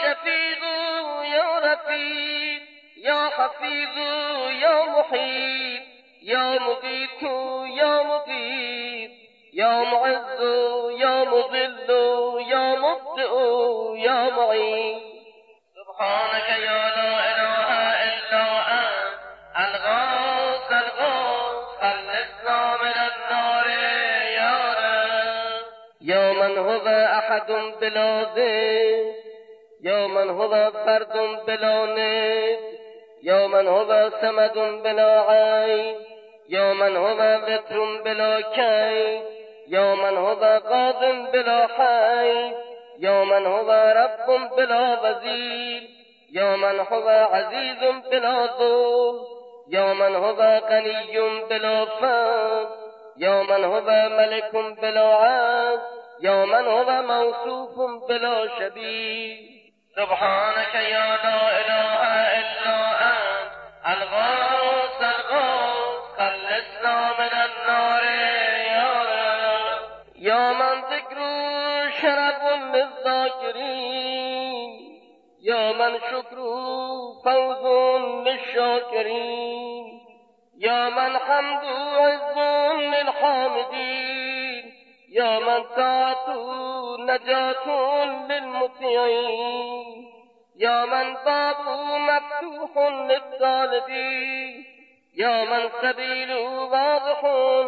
شفیق یا رفیق یا حفیظ یا محیط یا مقیت یا مقیت یا معز یا مذل یا مبدئ یا معین. سبحانك يا لا إله إلا أنت الغوث الغوث خلصنا من النار يا رب. يا من هو أحد بلا ضد يا من هو فرد بلا ند يا من هو صمد بلا عين يا من هو وتر بلا كيد يا من هو قاض بلا حي يا من هو رب بلا وزير يا من هو عزيز بلا ظلم يا من هو غني بلا فقر يا من هو ملك بلا عبد يا من هو موصوف بلا شبيه. سبحانك يا لا إله إلا أنت الغوث الغوث خلصنا من النار يا رب. يا من ذكر شرف للذاكرين يا من شكر فوز للشاكرين يا من حمد عز للحامدين يا من طاعة نجاة للمطيعين يا من باب مفتوح للطالبين يا من سبيل واضح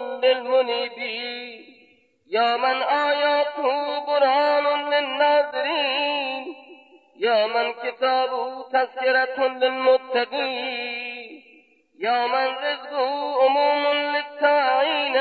للمنيبين يا من آياته برهان للناظرين يا من كتابه تذكرة للمتقين يا من رزقه أموم للتائين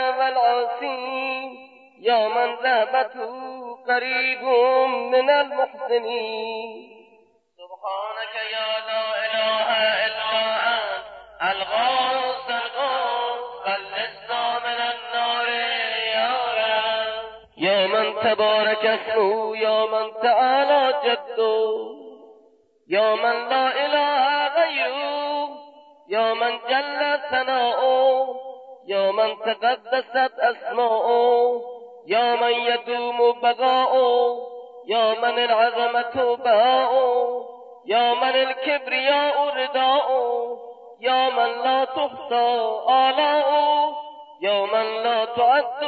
والعاصين يا من رهبته قريب من المحسنين. سبحانك يا لا إله إلا أنت الغوث الغوث خلصنا من النار يا رب. يا من تبارك اسمه يا من تعالى جده يا من لا إله غيره يا من جل ثناؤه يا من تقدست أسماؤه يا من يدوم بقاؤه يا من العظمة بهاؤه يا من الكبرياء رداؤه يا من لا تحصى آلاؤه يا من لا تعد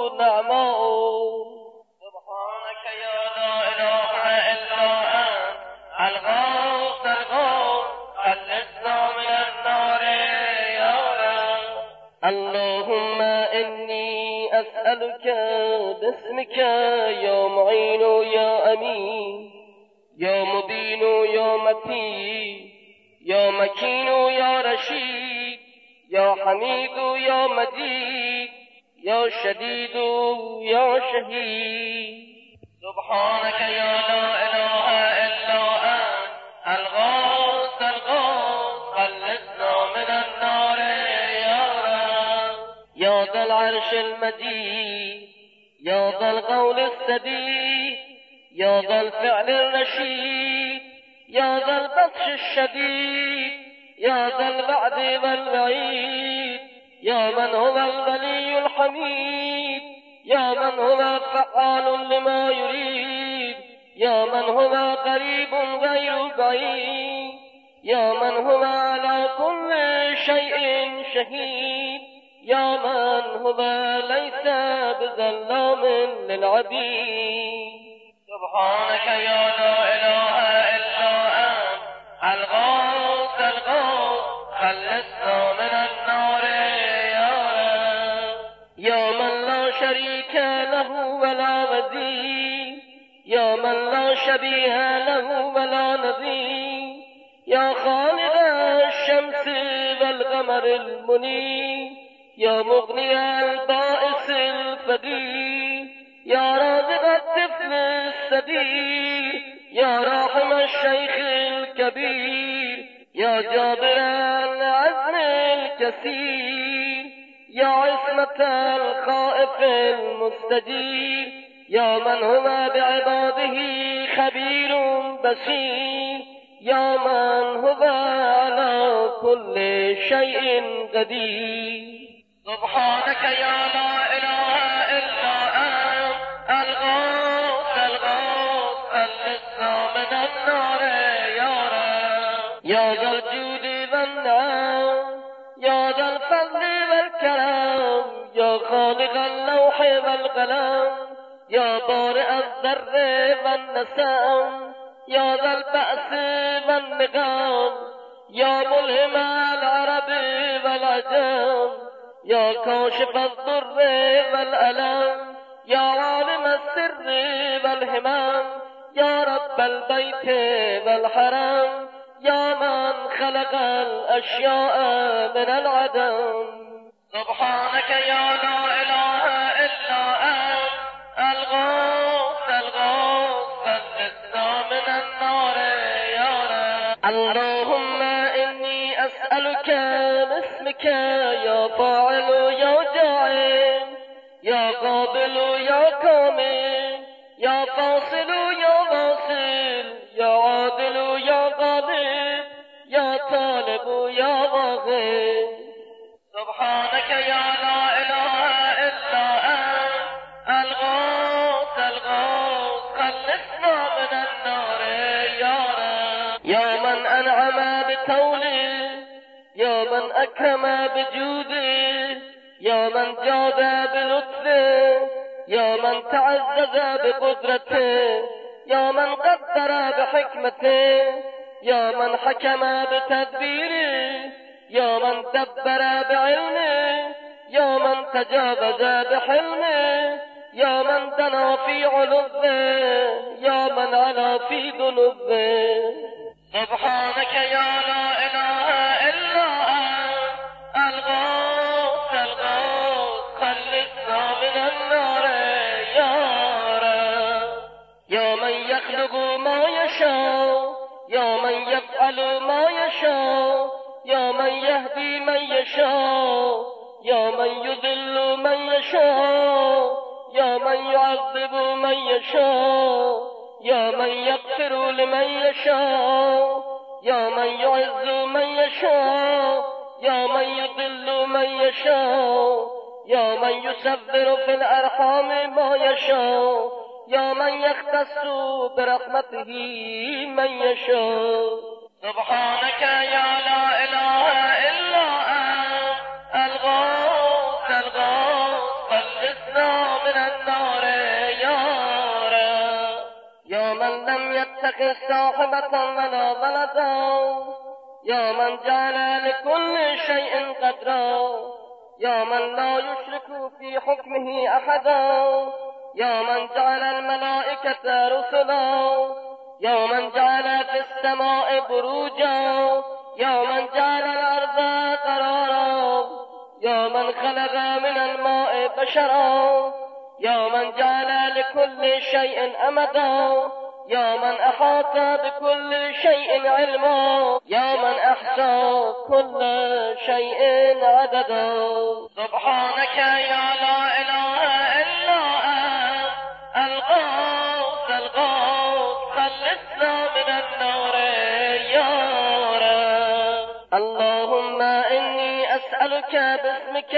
نعماؤه. سبحانك يا لا إله إلا أنت الغوث الغوث خلصنا من النار يا رب. اللهم إني أسألك باسمك يا معين يا أمين يا مبين يا متين يا مكين يا رشيد يا حميد يا مجيد يا شديد يا شهيد. سبحانك يا لا إله إلا أنت الغوث الغوث خلصنا من النار يا رب. يا ذا العرش المجيد يا ذا القول السديد يا ذا الفعل الرشيد يا ذا البطش الشديد يا ذا الوعد والوعيد يا من هو الولي الحميد يا من هو فعال لما يريد يا من هو قريب غير بعيد يا من هو على كل شيء شهيد يا من هو ليس بظلام للعبيد. سبحانك يا لا إله إلا أنت الغوث الغوث خلصنا من النار يا رب. يا من لا شريك له ولا وزير يا من لا شبيه له ولا نظير يا خالق الشمس والقمر المنير يا مغني البائس الفقير يا رازق الطفل الصغير يا راحم الشيخ الكبير يا جابر العزم الكثير يا عصمة الخائف المستجير يا من هو بعباده خبير بصير يا من هو على كل شيء قدير. سبحانك يا لا إله إلا أنت الغوث الغوث خلصنا من النار يا رب يا ذا الجود والنعم يا ذا الفضل والكرم يا خالق اللوح والقلم يا بارئ الذر والنسم يا ذا البأس والنقم يا ملهم العرب والعجم يا كاشف الضر والألم يا عالم السر والهمم يا رب البيت والحرم يا من خلق الأشياء من العدم سبحانك يا لا إله إلا أنت الغوث الغوث خلصنا من النار يا رب اللهم إني أسألك باسمك يا فاعل يا جاعل يا قابل يا كامل يا فاصل يا واصل يا عادل يا غالب يا طالب يا واغب سبحانك يا لا إله إلا أنت الغوث الغوث خلصنا من النار يا رب يا من أنعم بتوله يا من أكرم بجوده يا من جاد بلطفه يا من تعزز بقدرته يا من قدر بحكمته يا من حكم بتدبيره يا من دبر بعلمه يا من تجاوز بحلمه يا من دنا في علوه يا من علا في ذنوبه سبحانك يا لا إله إلا أنت الغوث الغوث خلصنا من النار يا رب يا من يخلق ما يشاء يا من يفعل ما يشاء يا من يهدي من يشاء يا من يذل من يشاء يا من يعذب من يشاء يا من يغفر لمن يشاء يا من يعز من يشاء يا من يضل من يشاء يا من يسبر في الأرحام ما يشاء يا من يختص برحمته من يشاء سبحانك يا لا إله إلا أنت الغوث الغوث خلصنا من النار يا رب يا من لم يتخذ صاحبة ولا ولدا يا من جعل لكل شيء قدرا يا من لا يشرك في حكمه أحدا يا من جعل الملائكة رسلا يا من جعل في السماء بروجا يا من جعل الأرض قرارا يا من خلق من الماء بشرا يا من جعل لكل شيء أمدا يا من أحاط بكل شيء علما يا من أحصى كل شيء عددا سبحانك يا لا إله إلا أنت الغوث الغوث خلصنا من النار يا رب اللهم إني أسألك باسمك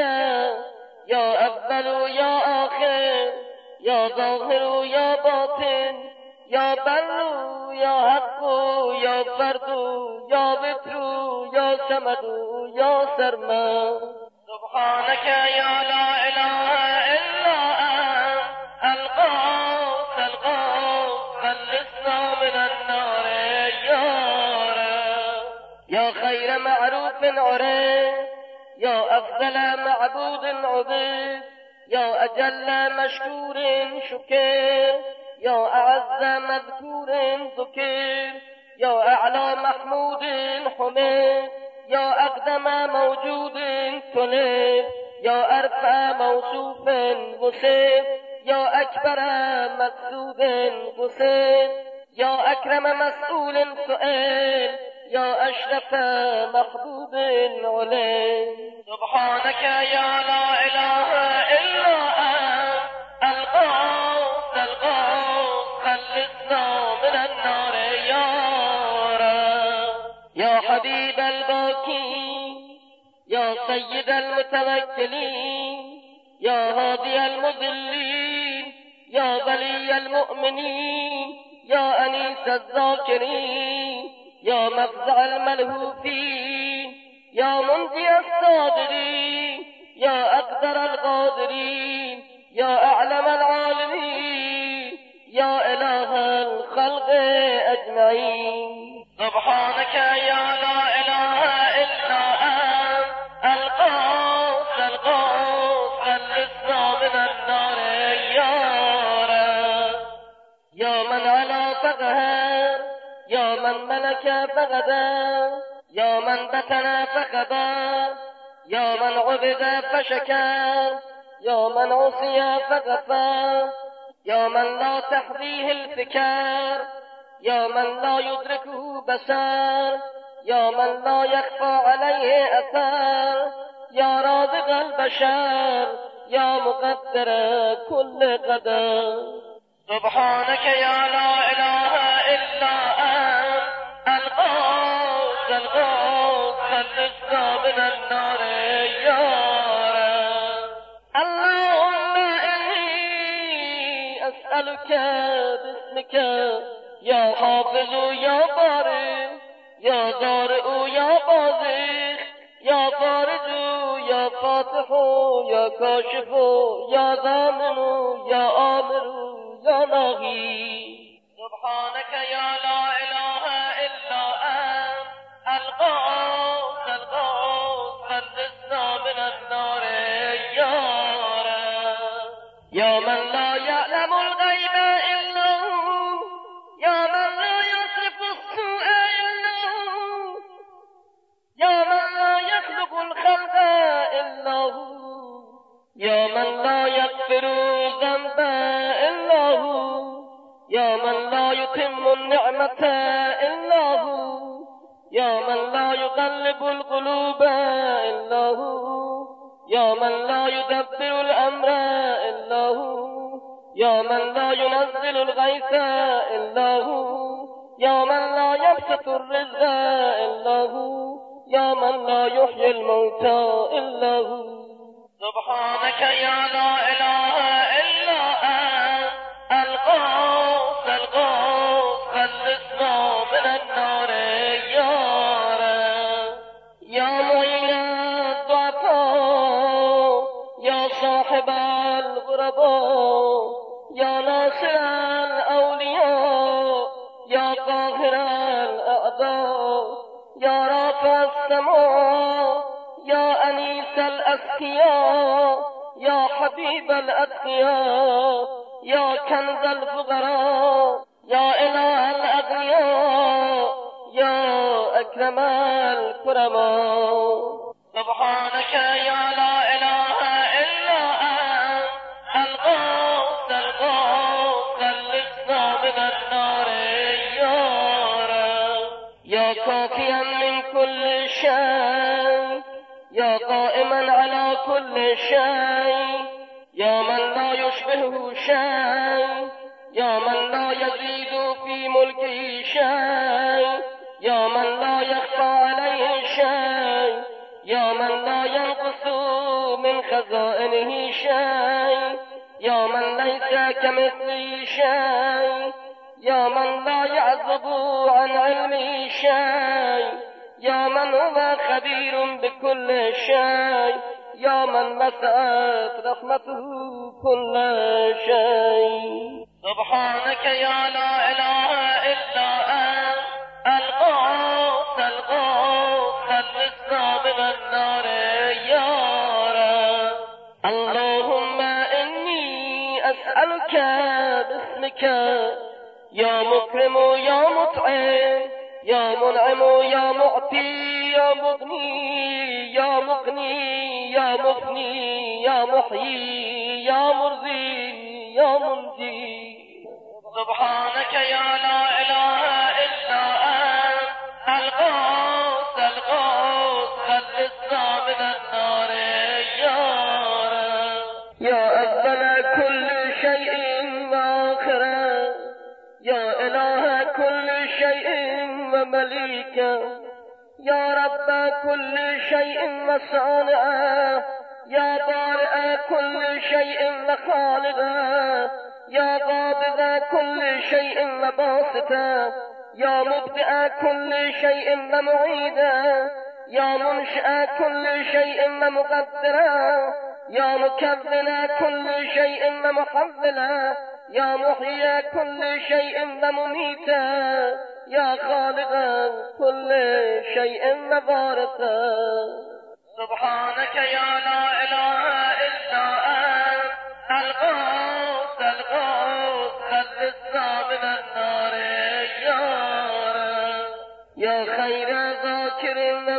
يا أول يا آخر يا ظاهر يا باطن يا بر يا حق يا فرد يا وتر يا صمد يا سرمد سبحانك يا لا إله إلا أنت الغوث الغوث خلصنا من النار يا رب يا خير معروف عرف يا أفضل معبود عبد يا أجل مشكور شكر يا أعز مذكور ذكر يا أعلى محمود حمد يا أقدم موجود طلب يا أرفع موصوف وصف يا أكبر مقصود قصد يا أكرم مسؤول سؤال يا أشرف محبوب علم سبحانك يا لا إله إلا أنت الغوث الغوث خلصنا من النار يا رب يا حبيب الباكين يا سيد المتوكلين يا هادي المضلين يا ولي المؤمنين يا أنيس الذاكرين يا مفزع الملهوفين يا منجي الصادرين يا أقدر القادرين يا أعلم العالمين يا إله الخلق أجمعين. سبحانك يا لا إله إلا أنت القوس القوس خلصنا من النار يا رب. يا من علا فقهر يا من ملك فغدر يا من بتنا فقدر يا من عبد فشكر يا من عصي فغفر يا من لا تحظيه الفكر يا من لا يدركه بشر يا من لا يخفى عليه أثر يا رازق البشر يا مقدر كل قدر. سبحانك يا لا إله إلا أنت الغوث الغوث خلصنا من النار يا رب. اللهم إني أسألك باسمك يا حافظ يا بارئ يا ضارئ يا بازخ يا فارج يا فاتح يا كاشف يا ضامن يا آمر يا ناهي. سبحانك يا لا إله إلا أنت الغوث الغوث خلصنا من النار يا رب. يا من لا يعلم الغيب إلا هو يا من لا يصرف السوء إلا هو يا من لا يخلق الخلق إلا هو يا من لا يغفر الذنب إلا هو يا من لا يتم النعمة إلا هو يا من لا يقلب القلوب إلا هو يا من لا يدبر الأمر إلا هو يا من لا ينزل الغيث إلا هو يا من لا يبسط الرزق إلا هو يا من لا يحيي الموتى إلا هو. سبحانك يا لا إله إلا أنت الغوث الغوث خلصنا من النار يا رب. يا معين الضعفاء يا صاحب الغرباء يا ناصر الأولياء يا قاهر الأعداء يا رافع السماء يا أنيس الأسقياء يا حبيب الأتقياء يا كنز الفقراء يا إله الأغنياء يا أكرم الكرماء. سبحانك يا لا إله إلا أنت الغوث الغوث خلصنا من النار يا رب. يا كافيا من كل شيء يا قائما على كل شيء يا من لا يشبهه شيء يا من لا يزيد في ملكه شيء يا من لا يخفى عليه شيء يا من لا ينقص من خزائنه شيء يا من ليس كمثله شيء يا من لا يعزب عن علمه شيء يا من هو خبير بكل شيء يا من مسعت رحمته كل شيء. سبحانك يا لا إله إلا أنت الغوث الغوث خلصنا من النار يا رب. اللهم إني أسألك باسمك يا مكرم يا مطعم يا منعم يا معطي يا مغني يا مغني يا مفني يا محيي يا مرضي يا منجي. سبحانك يا لا إله إلا أنت الغوث الغوث خلصنا من النار يا رب. يا أول كل شيء وآخره يا إله كل شيء ومليكه يا رب كل شيء وصانعه يا بارئ كل شيء وخالقه يا قابض كل شيء وباسطه، يا مبدئ كل شيء ومعيده، يا منشئ كل شيء ومقدره، يا مكون كل شيء ومحوله، يا محيي كل شيء ومميته، يا خالق كل شيء ووارثه. سبحانك يا لا إله إلا أنت الغوث الغوث، خلصنا من النار يا رب. يا خير ذاكر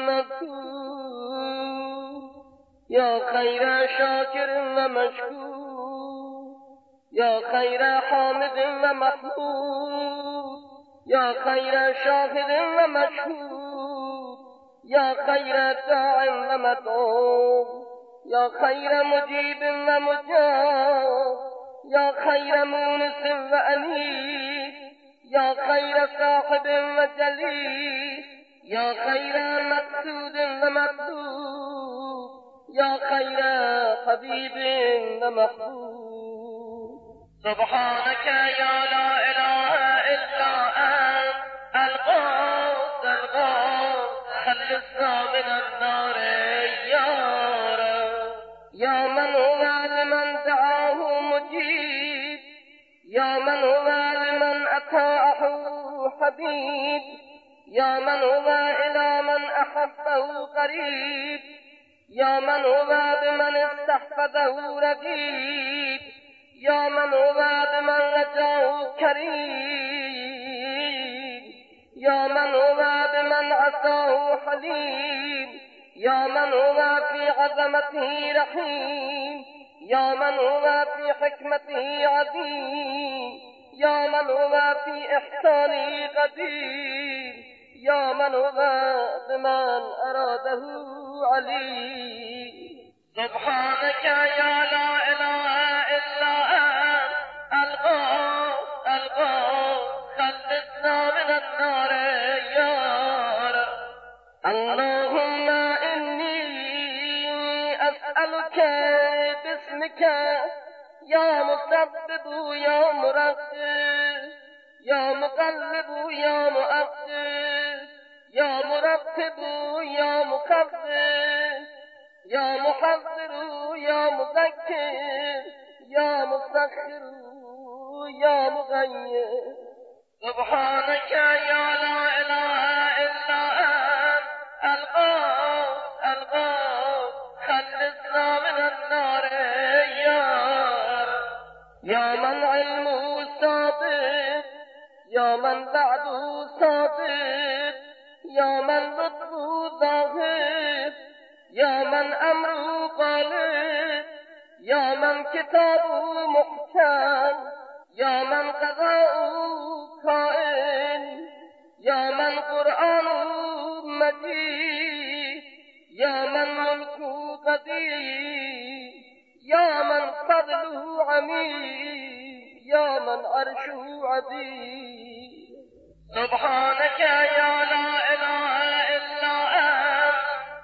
ومذكور، يا خير شاكر ومشكور، يا خير حامد ومحمود، يا خير شاهد ومشهود، يا خير داع ومدعو، يا خير مجيب ومجاب، يا خير مونس وأنيس، يا خير صاحب وجليس، يا خير مقصود ومطلوب، يا خير حبيب ومحبوب. سبحانك يا لا إله إلا أنت الغوث الغوث، خلصنا من النار يا رب. يا من هو لمن دعاه مجيب، يا من هو لمن أطاعه حبيب، يا من هو إلى من أحبه قريب، يا من هو بمن استحفظه رقيب، يا من هو بمن رجاه كريم، يا من هو بمن عصاه حليم، يا من هو في عظمته رحيم، يا من هو في حكمته عظيم، يا من هو في إحسانه قدير، يا من هو بمن أراده عليم. سبحانك يا لا إله إلا أنت الغوث الغوث، خلصنا من النار يا رب. اللهم إني أسألك باسمك يا مسبب يا مرتب، يا مقلب يا مؤخر، يا مرتب يا مكبر، يا محذر يا مذكر، يا مسخر يا مغير. سبحانك يا لا إله إلا أنت الغوث الغوث، خلصنا من النار يا رب. يا من علمه صادق، يا من بعده صادق، يا من لطفه ظاهر، يا من أمره غالب، يا من كتابه محكم، يا من قضاؤه كائن، يا من قرآنه مجيد، يا من ملكه قدير، يا من فضله عميد، يا من عرشه عظيم. سبحانك يا لا إله إلا أنت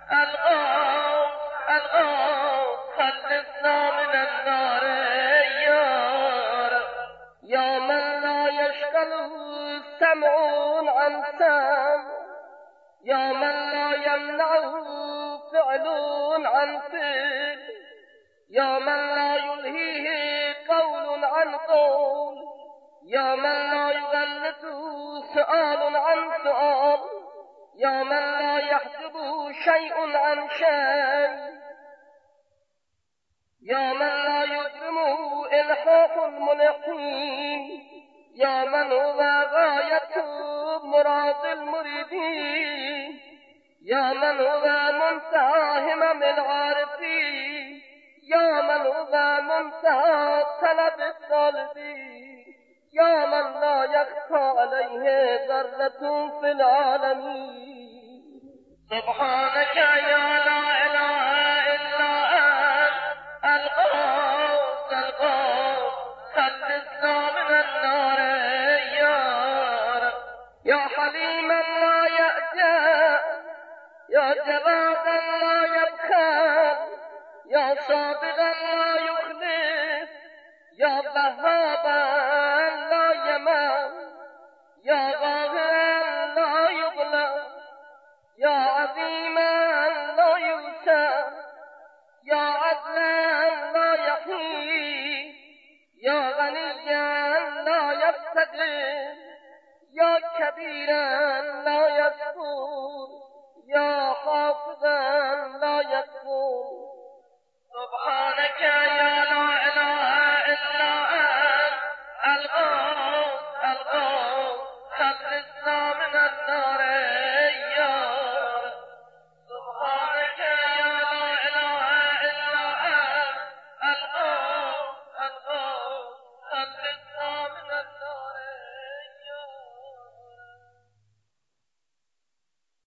الغوث الغوث، خلصنا من النار يا رب. يا من لا يشغله سمع عن سمع، يا من لا يمنعه فعل عن فعل، يا من لا يلهيه قول عن قول، يا من لا يغلطه سؤال عن سؤال، يا من لا يحجبه شيء عن شيء، يا من لا يكرمه إلحاح الملحين، يا من هو غاية مراد المريدين، يا من هو منتهى همم العارفين، يا من هو منتهى طلب الطالبين، يا من لا يخفى عليه ذرة في العالمين. سبحانك يا لا إله إلا أنت الغوث الغوث، خلصنا من النار يا رب. يا حليما لا يأجأ، يا جوادا لا يبخل، يا صادقا لا يخلف، یا وهابا